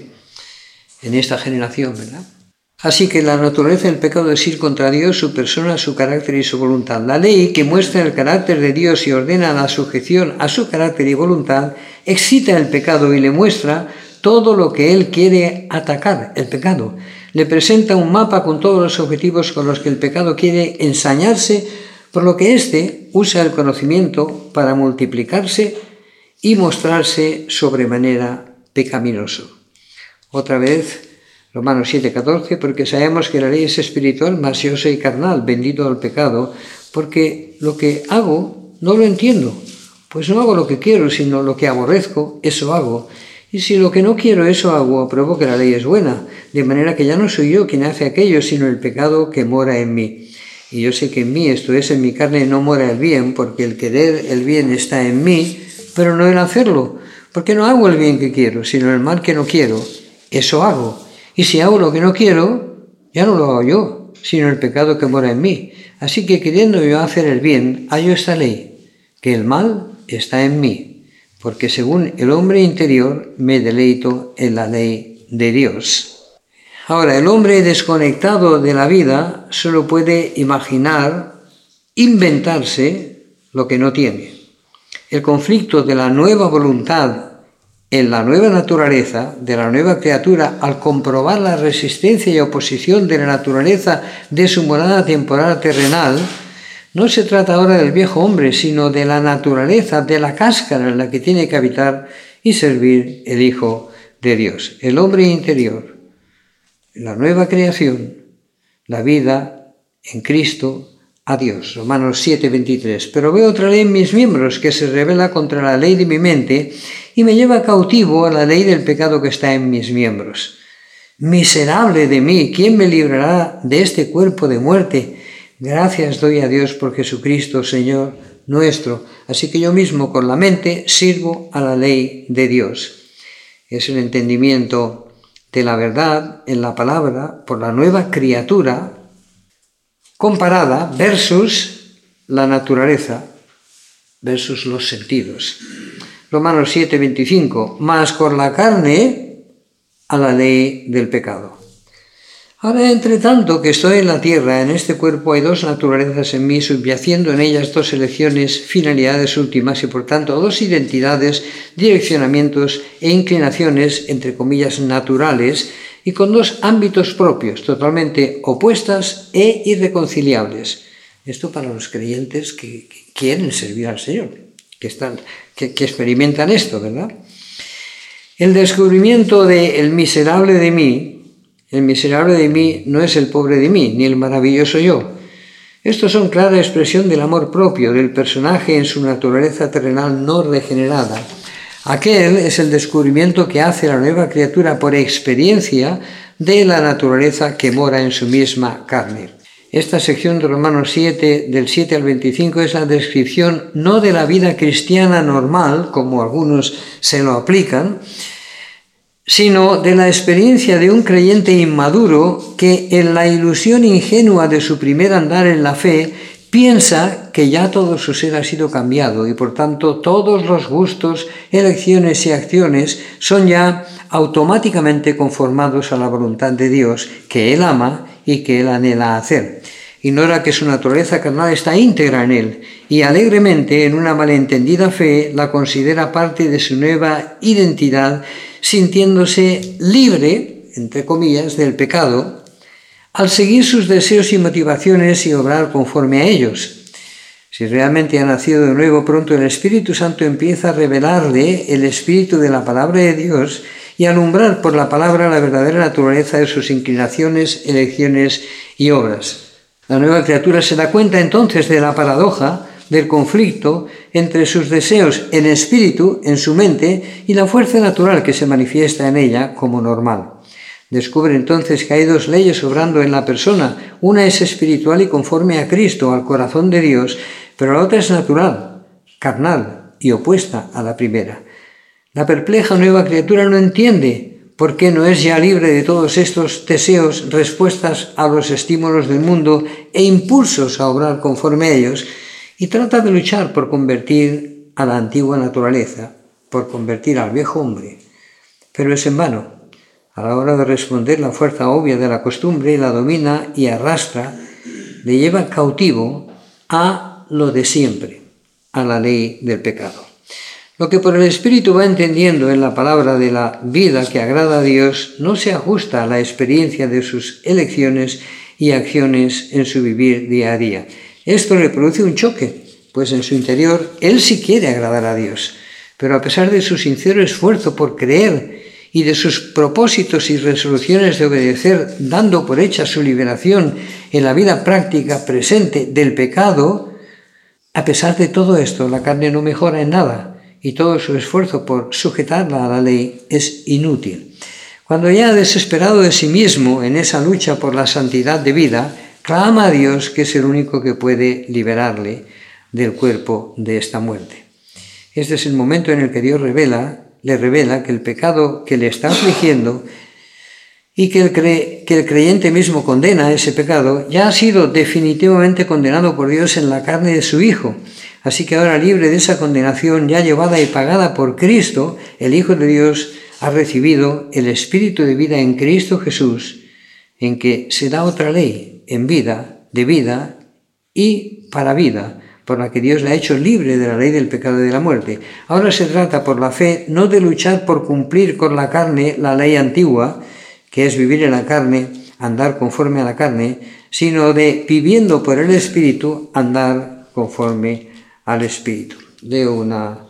en esta generación, ¿verdad? Así que la naturaleza del pecado es ir contra Dios, su persona, su carácter y su voluntad. La ley, que muestra el carácter de Dios y ordena la sujeción a su carácter y voluntad, excita el pecado y le muestra todo lo que él quiere atacar, el pecado. Le presenta un mapa con todos los objetivos con los que el pecado quiere ensañarse, por lo que éste usa el conocimiento para multiplicarse y mostrarse sobremanera pecaminoso. Otra vez, Romanos 7:14, porque sabemos que la ley es espiritual, mas yo soy carnal, vendido al pecado, porque lo que hago no lo entiendo, pues no hago lo que quiero, sino lo que aborrezco, eso hago. Y si lo que no quiero, eso hago, apruebo que la ley es buena, de manera que ya no soy yo quien hace aquello, sino el pecado que mora en mí. Y yo sé que en mí, esto es, en mi carne, no mora el bien, porque el querer el bien está en mí, pero no el hacerlo, porque no hago el bien que quiero, sino el mal que no quiero, eso hago. Y si hago lo que no quiero, ya no lo hago yo, sino el pecado que mora en mí. Así que queriendo yo hacer el bien, hallo esta ley, que el mal está en mí, porque según el hombre interior me deleito en la ley de Dios. Ahora, el hombre desconectado de la vida solo puede imaginar, inventarse lo que no tiene. El conflicto de la nueva voluntad en la nueva naturaleza, de la nueva criatura, al comprobar la resistencia y oposición de la naturaleza de su morada temporal terrenal, no se trata ahora del viejo hombre, sino de la naturaleza, de la cáscara en la que tiene que habitar y servir el Hijo de Dios. El hombre interior, la nueva creación, la vida en Cristo, a Dios. Romanos 7:23. Pero veo otra ley en mis miembros que se rebela contra la ley de mi mente y me lleva cautivo a la ley del pecado que está en mis miembros. Miserable de mí, ¿quién me librará de este cuerpo de muerte? Gracias doy a Dios por Jesucristo, Señor nuestro. Así que yo mismo con la mente sirvo a la ley de Dios. Es el entendimiento de la verdad en la palabra por la nueva criatura comparada versus la naturaleza, versus los sentidos. Romanos 7:25, mas con la carne a la ley del pecado. Ahora, entre tanto que estoy en la tierra, en este cuerpo hay dos naturalezas en mí, subyaciendo en ellas dos elecciones, finalidades últimas y por tanto dos identidades, direccionamientos e inclinaciones, entre comillas, naturales, y con dos ámbitos propios, totalmente opuestas e irreconciliables. Esto para los creyentes que quieren servir al Señor, que experimentan esto, ¿verdad? El descubrimiento de el miserable de mí no es el pobre de mí, ni el maravilloso yo. Estos son clara expresión del amor propio del personaje en su naturaleza terrenal no regenerada. Aquel es el descubrimiento que hace la nueva criatura por experiencia de la naturaleza que mora en su misma carne. Esta sección de Romanos 7, del 7 al 25, es la descripción no de la vida cristiana normal, como algunos se lo aplican, sino de la experiencia de un creyente inmaduro que en la ilusión ingenua de su primer andar en la fe piensa que ya todo su ser ha sido cambiado y por tanto todos los gustos, elecciones y acciones son ya automáticamente conformados a la voluntad de Dios que él ama y que él anhela hacer. Ignora que su naturaleza carnal está íntegra en él y alegremente, en una malentendida fe, la considera parte de su nueva identidad, sintiéndose libre, entre comillas, del pecado, al seguir sus deseos y motivaciones y obrar conforme a ellos. Si realmente ha nacido de nuevo, pronto el Espíritu Santo empieza a revelarle el espíritu de la palabra de Dios y a alumbrar por la palabra la verdadera naturaleza de sus inclinaciones, elecciones y obras. La nueva criatura se da cuenta entonces de la paradoja, del conflicto entre sus deseos en espíritu, en su mente, y la fuerza natural que se manifiesta en ella como normal. Descubre entonces que hay dos leyes obrando en la persona. Una es espiritual y conforme a Cristo, al corazón de Dios, pero la otra es natural, carnal y opuesta a la primera. La perpleja nueva criatura no entiende por qué no es ya libre de todos estos deseos, respuestas a los estímulos del mundo e impulsos a obrar conforme a ellos, y trata de luchar por convertir a la antigua naturaleza, por convertir al viejo hombre. Pero es en vano. A la hora de responder, la fuerza obvia de la costumbre la domina y arrastra, le lleva cautivo a lo de siempre, a la ley del pecado. Lo que por el Espíritu va entendiendo en la palabra de la vida que agrada a Dios no se ajusta a la experiencia de sus elecciones y acciones en su vivir día a día. Esto le produce un choque, pues en su interior él sí quiere agradar a Dios, pero a pesar de su sincero esfuerzo por creer y de sus propósitos y resoluciones de obedecer, dando por hecha su liberación en la vida práctica presente del pecado, a pesar de todo esto, la carne no mejora en nada y todo su esfuerzo por sujetarla a la ley es inútil. Cuando ya desesperado de sí mismo en esa lucha por la santidad de vida, clama a Dios, que es el único que puede liberarle del cuerpo de esta muerte. Este es el momento en el que Dios le revela que el pecado que le está afligiendo y que el creyente mismo condena ese pecado, ya ha sido definitivamente condenado por Dios en la carne de su Hijo. Así que ahora, libre de esa condenación ya llevada y pagada por Cristo, el Hijo de Dios ha recibido el Espíritu de vida en Cristo Jesús, en que se da otra ley en vida, de vida y para vida, por la que Dios le ha hecho libre de la ley del pecado y de la muerte. Ahora se trata, por la fe, no de luchar por cumplir con la carne la ley antigua, que es vivir en la carne, andar conforme a la carne, sino de, viviendo por el Espíritu, andar conforme al Espíritu. Leo un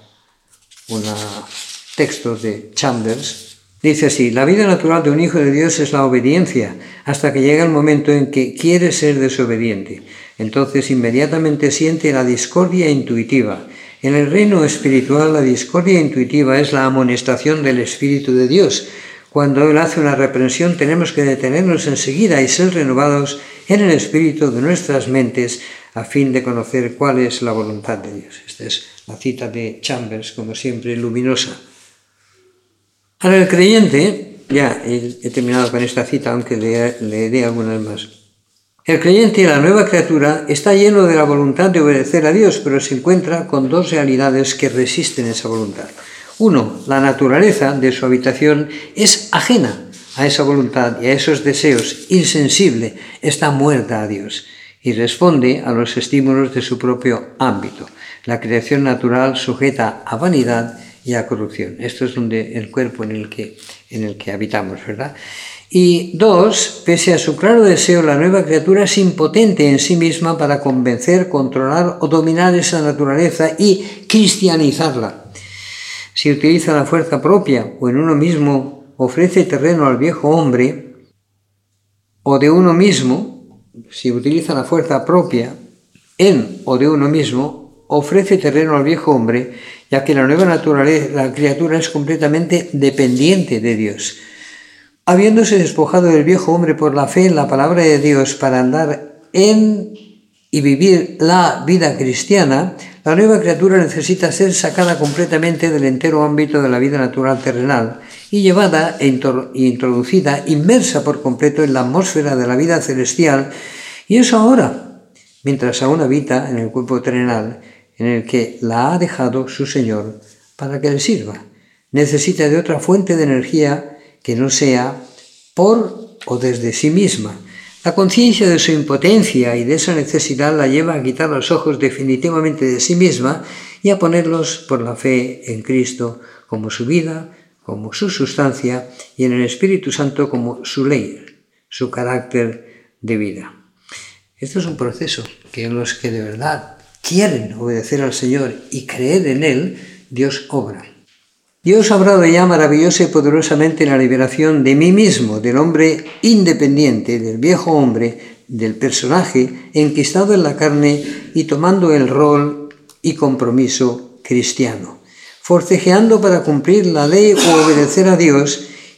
texto de Chambers. Dice así: la vida natural de un hijo de Dios es la obediencia, hasta que llega el momento en que quiere ser desobediente. Entonces inmediatamente siente la discordia intuitiva. En el reino espiritual, la discordia intuitiva es la amonestación del Espíritu de Dios. Cuando Él hace una reprensión, tenemos que detenernos enseguida y ser renovados en el espíritu de nuestras mentes a fin de conocer cuál es la voluntad de Dios. Esta es la cita de Chambers, como siempre, luminosa. Ahora el creyente, ya he terminado con esta cita, aunque leeré algunas más. El creyente, la nueva criatura, está lleno de la voluntad de obedecer a Dios, pero se encuentra con dos realidades que resisten esa voluntad. Uno, la naturaleza de su habitación es ajena a esa voluntad y a esos deseos, insensible, está muerta a Dios y responde a los estímulos de su propio ámbito. La creación natural sujeta a vanidad y a corrupción. Esto es donde el cuerpo en el que habitamos, ¿verdad? Y dos, pese a su claro deseo, la nueva criatura es impotente en sí misma para convencer, controlar o dominar esa naturaleza y cristianizarla. Si utiliza la fuerza propia o en uno mismo ofrece terreno al viejo hombre, o de uno mismo, si utiliza la fuerza propia en o de uno mismo, ofrece terreno al viejo hombre, ya que la nueva naturaleza, la criatura es completamente dependiente de Dios. Habiéndose despojado del viejo hombre por la fe en la palabra de Dios para andar en y vivir la vida cristiana, la nueva criatura necesita ser sacada completamente del entero ámbito de la vida natural terrenal y llevada e introducida, inmersa por completo en la atmósfera de la vida celestial, y eso ahora, mientras aún habita en el cuerpo terrenal, en el que la ha dejado su Señor para que le sirva. Necesita de otra fuente de energía que no sea por o desde sí misma. La conciencia de su impotencia y de esa necesidad la lleva a quitar los ojos definitivamente de sí misma y a ponerlos por la fe en Cristo como su vida, como su sustancia, y en el Espíritu Santo como su ley, su carácter de vida. Esto es un proceso que en los que de verdad quieren obedecer al Señor y creer en Él, Dios obra. Dios ha obrado ya maravillosa y poderosamente en la liberación de mí mismo, del hombre independiente, del viejo hombre, del personaje enquistado en la carne y tomando el rol y compromiso cristiano, forcejeando para cumplir la ley o obedecer a Dios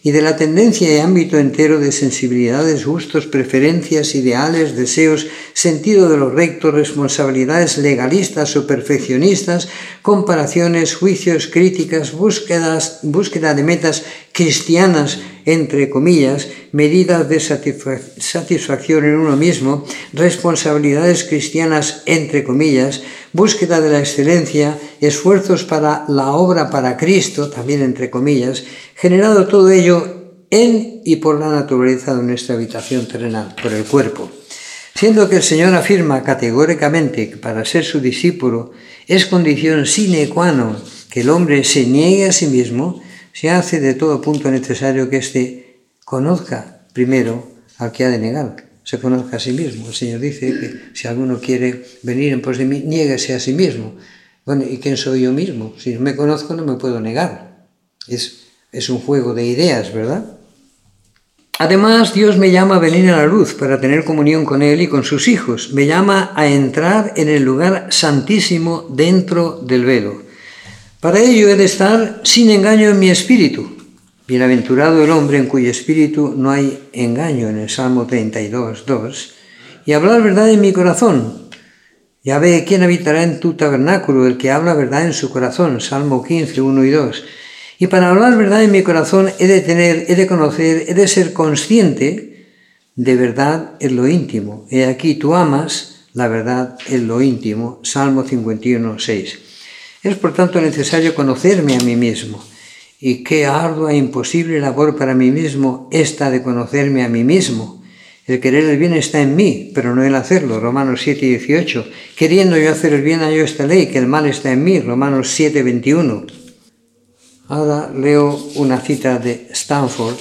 y de la tendencia y ámbito entero de sensibilidades, gustos, preferencias, ideales, deseos, sentido de lo recto, responsabilidades legalistas o perfeccionistas, comparaciones, juicios, críticas, búsqueda de metas cristianas, entre comillas, medidas de satisfacción en uno mismo, responsabilidades cristianas, entre comillas, búsqueda de la excelencia, esfuerzos para la obra para Cristo, también entre comillas, generado todo ello en y por la naturaleza de nuestra habitación terrenal, por el cuerpo. Siendo que el Señor afirma categóricamente que para ser su discípulo es condición sine qua non que el hombre se niegue a sí mismo, se hace de todo punto necesario que éste conozca primero al que ha de negar, se conozca a sí mismo. El Señor dice que si alguno quiere venir en pos de mí, niéguese a sí mismo. Bueno, ¿y quién soy yo mismo? Si no me conozco, no me puedo negar. Es un juego de ideas, ¿verdad? Además, Dios me llama a venir a la luz para tener comunión con Él y con sus hijos. Me llama a entrar en el lugar santísimo dentro del velo. Para ello he de estar sin engaño en mi espíritu. Bienaventurado el hombre en cuyo espíritu no hay engaño, en el Salmo 32:2. Y hablar verdad en mi corazón. Ya ve quién habitará en tu tabernáculo, el que habla verdad en su corazón, Salmo 15:1 y 2. Y para hablar verdad en mi corazón he de conocer, he de ser consciente de verdad en lo íntimo. He aquí tú amas la verdad en lo íntimo, Salmo 51:6. Es por tanto necesario conocerme a mí mismo. Y qué ardua e imposible labor para mí mismo esta de conocerme a mí mismo. El querer el bien está en mí, pero no el hacerlo, Romanos 7:18. Queriendo yo hacer el bien, hallo esta ley, que el mal está en mí, Romanos 7:21. Ahora leo una cita de Stanford.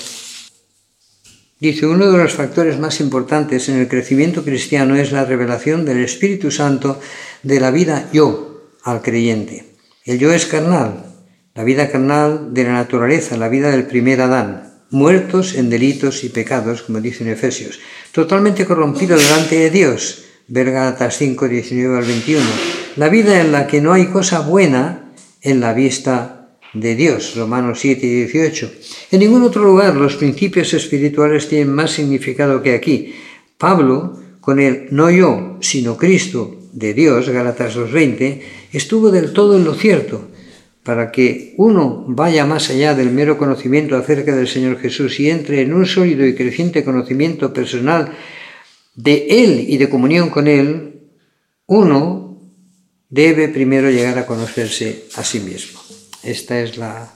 Dice, uno de los factores más importantes en el crecimiento cristiano es la revelación del Espíritu Santo de la vida yo al creyente. El yo es carnal, la vida carnal de la naturaleza, la vida del primer Adán, muertos en delitos y pecados, como dice en Efesios, totalmente corrompido delante de Dios, ver Gálatas 5:19-21, la vida en la que no hay cosa buena en la vista de Dios, Romanos 7:18. En ningún otro lugar los principios espirituales tienen más significado que aquí. Pablo, con el no yo, sino Cristo de Dios, Gálatas 2:20, estuvo del todo en lo cierto. Para que uno vaya más allá del mero conocimiento acerca del Señor Jesús y entre en un sólido y creciente conocimiento personal de Él y de comunión con Él, uno debe primero llegar a conocerse a sí mismo. Esta es la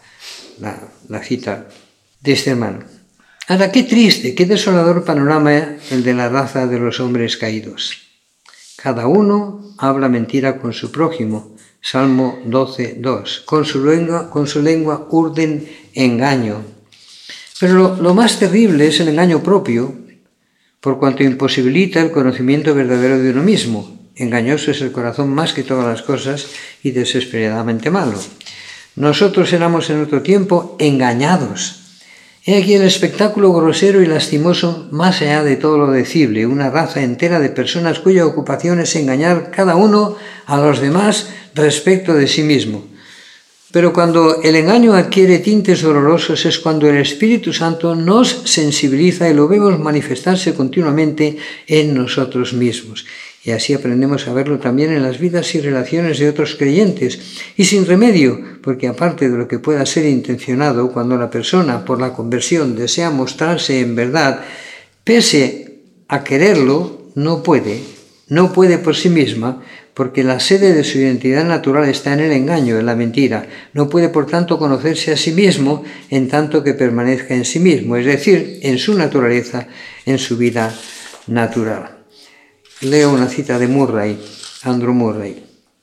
cita de este hermano. Ahora, qué triste, qué desolador panorama el de la raza de los hombres caídos. Cada uno habla mentira con su prójimo, Salmo 12:2. Con su lengua urden engaño. Pero lo más terrible es el engaño propio, por cuanto imposibilita el conocimiento verdadero de uno mismo. Engañoso es el corazón más que todas las cosas y desesperadamente malo. Nosotros éramos en otro tiempo engañados. He aquí el espectáculo grosero y lastimoso más allá de todo lo decible, una raza entera de personas cuya ocupación es engañar cada uno a los demás respecto de sí mismo. Pero cuando el engaño adquiere tintes dolorosos es cuando el Espíritu Santo nos sensibiliza y lo vemos manifestarse continuamente en nosotros mismos. Y así aprendemos a verlo también en las vidas y relaciones de otros creyentes. Y sin remedio, porque aparte de lo que pueda ser intencionado, cuando la persona por la conversión desea mostrarse en verdad, pese a quererlo, no puede por sí misma, porque la sede de su identidad natural está en el engaño, en la mentira. No puede, por tanto, conocerse a sí mismo en tanto que permanezca en sí mismo, es decir, en su naturaleza, en su vida natural. Leo una cita de Andrew Murray.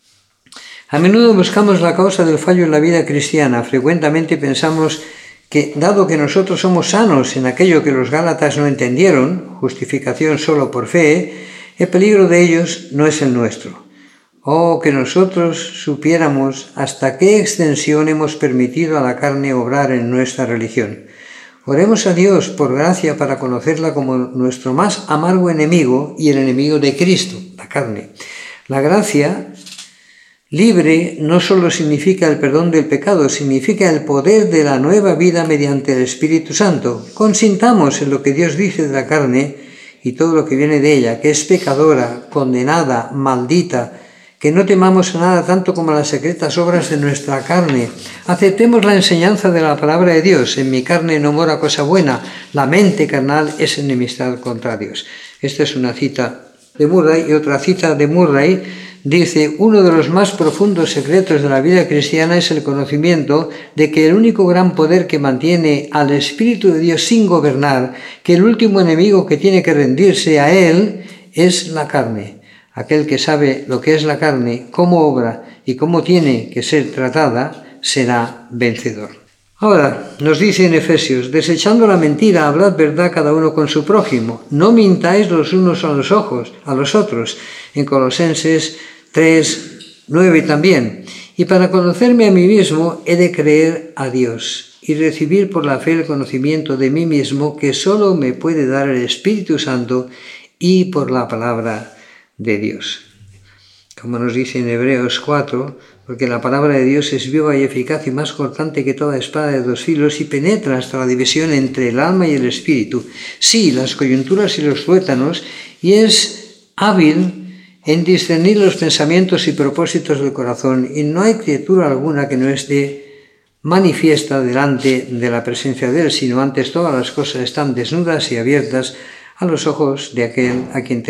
A menudo buscamos la causa del fallo en la vida cristiana. Frecuentemente pensamos que, dado que nosotros somos sanos en aquello que los Gálatas no entendieron, justificación solo por fe, el peligro de ellos no es el nuestro. Oh, que nosotros supiéramos hasta qué extensión hemos permitido a la carne obrar en nuestra religión. Oremos a Dios por gracia para conocerla como nuestro más amargo enemigo y el enemigo de Cristo, la carne. La gracia Libre no solo significa el perdón del pecado, significa el poder de la nueva vida mediante el Espíritu Santo. Consintamos en lo que Dios dice de la carne y todo lo que viene de ella, que es pecadora, condenada, maldita, que no temamos a nada tanto como a las secretas obras de nuestra carne. Aceptemos la enseñanza de la palabra de Dios. En mi carne no mora cosa buena, la mente carnal es enemistad contra Dios. Esta es una cita de Murray, y otra cita de Murray dice: uno de los más profundos secretos de la vida cristiana es el conocimiento de que el único gran poder que mantiene al Espíritu de Dios sin gobernar, que el último enemigo que tiene que rendirse a él es la carne. Aquel que sabe lo que es la carne, cómo obra y cómo tiene que ser tratada, será vencedor. Ahora, nos dice en Efesios: desechando la mentira, hablad verdad cada uno con su prójimo. No mintáis los unos a los otros. En Colosenses 3, 9 también. Y para conocerme a mí mismo, he de creer a Dios y recibir por la fe el conocimiento de mí mismo, que solo me puede dar el Espíritu Santo, y por la palabra de Dios. Como nos dice en Hebreos 4, porque la palabra de Dios es viva y eficaz y más cortante que toda espada de dos filos, y penetra hasta la división entre el alma y el espíritu, sí, las coyunturas y los tuétanos, y es hábil en discernir los pensamientos y propósitos del corazón, y no hay criatura alguna que no esté manifiesta delante de la presencia de Él, sino antes todas las cosas están desnudas y abiertas a los ojos de aquel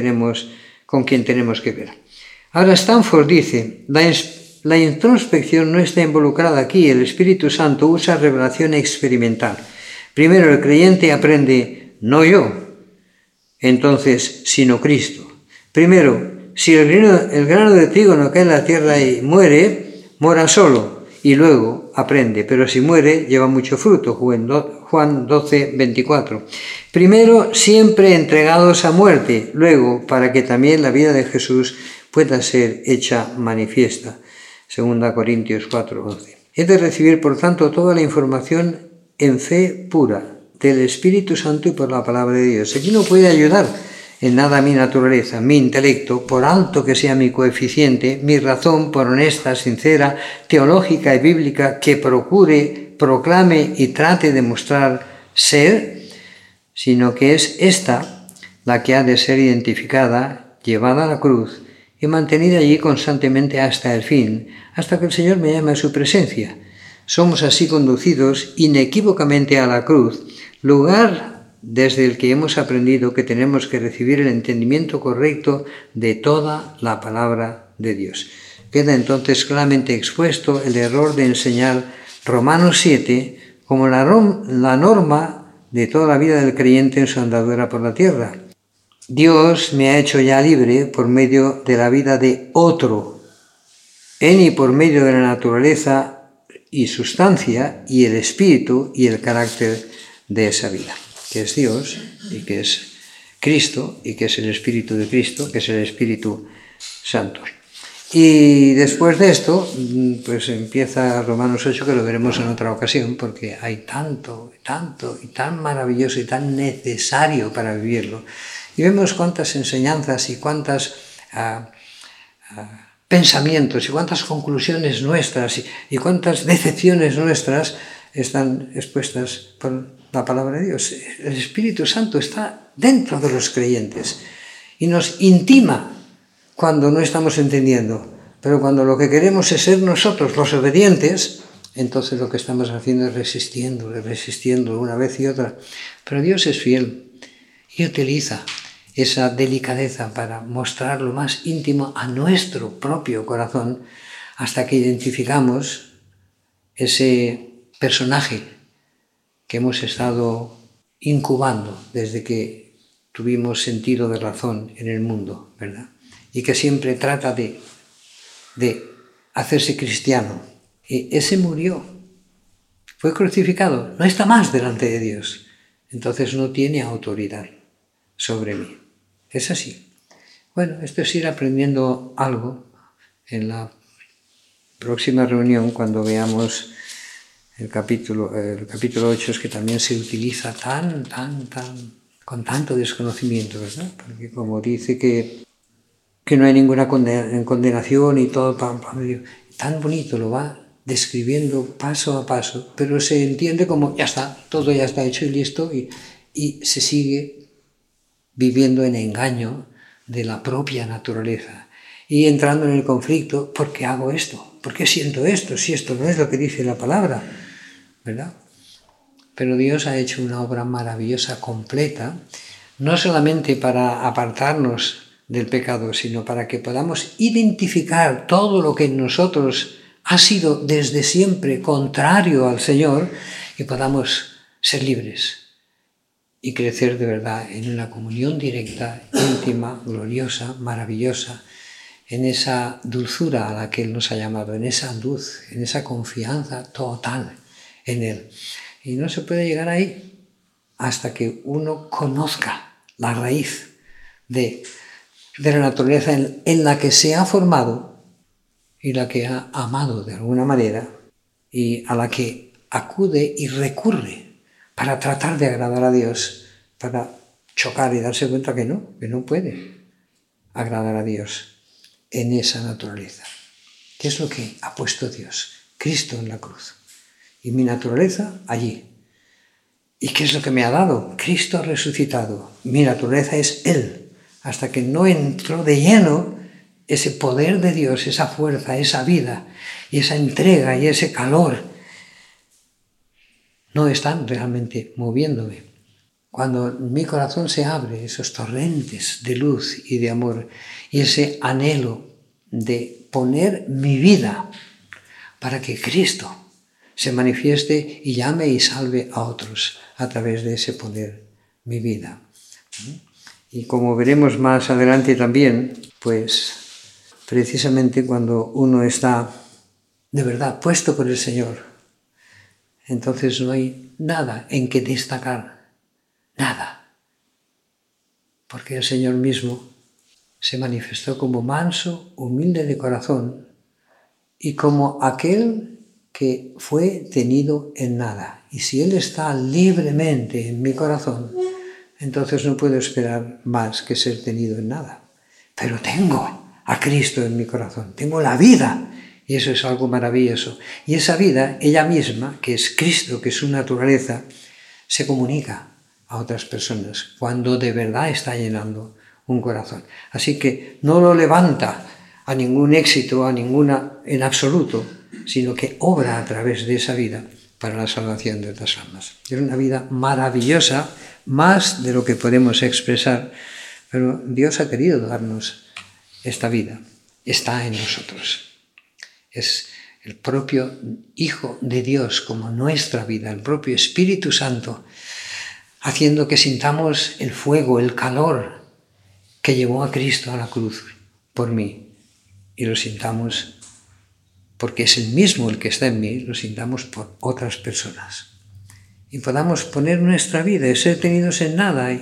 con quien tenemos que ver. Ahora Stanford dice: la introspección no está involucrada aquí, el Espíritu Santo usa revelación experimental. Primero el creyente aprende, no yo, entonces, sino Cristo. Primero, si el grano de trigo no cae en la tierra y muere, mora solo, y luego aprende, pero si muere, lleva mucho fruto. Juan 12, 24. Primero, siempre entregados a muerte, luego, para que también la vida de Jesús pueda ser hecha manifiesta. 2 Corintios 4, 11. He de recibir, por tanto, toda la información en fe pura del Espíritu Santo y por la palabra de Dios. Aquí no puede ayudar en nada mi naturaleza, mi intelecto, por alto que sea mi coeficiente, mi razón, por honesta, sincera, teológica y bíblica, que procure, proclame y trate de mostrar ser, sino que es esta la que ha de ser identificada, llevada a la cruz y mantenida allí constantemente hasta el fin, hasta que el Señor me llame a su presencia. Somos así conducidos inequívocamente a la cruz, lugar desde el que hemos aprendido que tenemos que recibir el entendimiento correcto de toda la palabra de Dios. Queda entonces claramente expuesto el error de enseñar Romanos 7 como la norma de toda la vida del creyente en su andadura por la tierra. Dios me ha hecho ya libre por medio de la vida de otro, en y por medio de la naturaleza y sustancia y el espíritu y el carácter de esa vida, que es Dios y que es Cristo y que es el Espíritu de Cristo, que es el Espíritu Santo. Y después de esto, pues empieza Romanos 8, que lo veremos en otra ocasión, porque hay tanto y tan maravilloso y tan necesario para vivirlo. Y vemos cuántas enseñanzas y cuántas pensamientos y cuántas conclusiones nuestras y cuántas decepciones nuestras están expuestas por la palabra de Dios. El Espíritu Santo está dentro de los creyentes y nos intima cuando no estamos entendiendo, pero cuando lo que queremos es ser nosotros los obedientes, entonces lo que estamos haciendo es resistiendo una vez y otra. Pero Dios es fiel y utiliza esa delicadeza para mostrar lo más íntimo a nuestro propio corazón hasta que identificamos ese personaje que hemos estado incubando desde que tuvimos sentido de razón en el mundo, ¿verdad? Y que siempre trata de hacerse cristiano. Y ese murió, fue crucificado, no está más delante de Dios. Entonces no tiene autoridad sobre mí. Es así. Bueno, esto es ir aprendiendo algo en la próxima reunión cuando veamos el capítulo 8, es que también se utiliza con tanto desconocimiento, ¿verdad? Porque como dice que que no hay ninguna condenación y todo, tan bonito lo va describiendo paso a paso, pero se entiende como ya está, todo ya está hecho y listo, y se sigue viviendo en engaño de la propia naturaleza y entrando en el conflicto. ¿Por qué hago esto? ¿Por qué siento esto? Si esto no es lo que dice la palabra, ¿verdad? Pero Dios ha hecho una obra maravillosa, completa, no solamente para apartarnos del pecado, sino para que podamos identificar todo lo que en nosotros ha sido desde siempre contrario al Señor y podamos ser libres y crecer de verdad en una comunión directa, íntima, gloriosa, maravillosa, en esa dulzura a la que Él nos ha llamado, en esa luz, en esa confianza total en Él. Y no se puede llegar ahí hasta que uno conozca la raíz de la naturaleza en la que se ha formado y la que ha amado de alguna manera y a la que acude y recurre para tratar de agradar a Dios, para chocar y darse cuenta que no puede agradar a Dios en esa naturaleza. ¿Qué es lo que ha puesto Dios? Cristo en la cruz. Y mi naturaleza allí. ¿Y qué es lo que me ha dado? Cristo resucitado. Mi naturaleza es Él. Hasta que no entró de lleno ese poder de Dios, esa fuerza, esa vida, y esa entrega y ese calor, no están realmente moviéndome. Cuando mi corazón se abre, esos torrentes de luz y de amor, y ese anhelo de poner mi vida para que Cristo se manifieste y llame y salve a otros a través de ese poner mi vida. Y como veremos más adelante también, pues precisamente cuando uno está de verdad puesto por el Señor, entonces no hay nada en que destacar, nada. Porque el Señor mismo se manifestó como manso, humilde de corazón y como aquel que fue tenido en nada. Y si Él está libremente en mi corazón, entonces no puedo esperar más que ser tenido en nada. Pero tengo a Cristo en mi corazón, tengo la vida, y eso es algo maravilloso. Y esa vida, ella misma, que es Cristo, que es su naturaleza, se comunica a otras personas cuando de verdad está llenando un corazón. Así que no lo levanta a ningún éxito, en absoluto, sino que obra a través de esa vida para la salvación de otras almas. Es una vida maravillosa, más de lo que podemos expresar, pero Dios ha querido darnos esta vida, está en nosotros. Es el propio Hijo de Dios como nuestra vida, el propio Espíritu Santo, haciendo que sintamos el fuego, el calor que llevó a Cristo a la cruz por mí, y lo sintamos porque es el mismo el que está en mí, lo sintamos por otras personas. Y podamos poner nuestra vida y ser tenidos en nada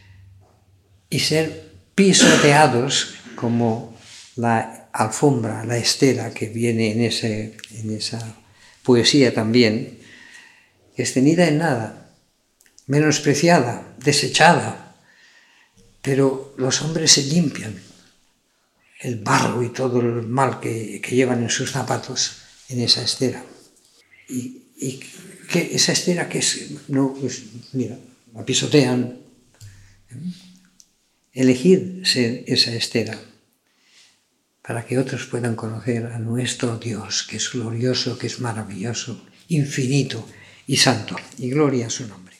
y ser pisoteados como la alfombra, la estera que viene en esa poesía también, que es tenida en nada, menospreciada, desechada, pero los hombres se limpian el barro y todo el mal que llevan en sus zapatos en esa estera. Y que esa estera que es, no, pues, mira, la pisotean. Elegid ser esa estera para que otros puedan conocer a nuestro Dios, que es glorioso, que es maravilloso, infinito y santo. Y gloria a su nombre.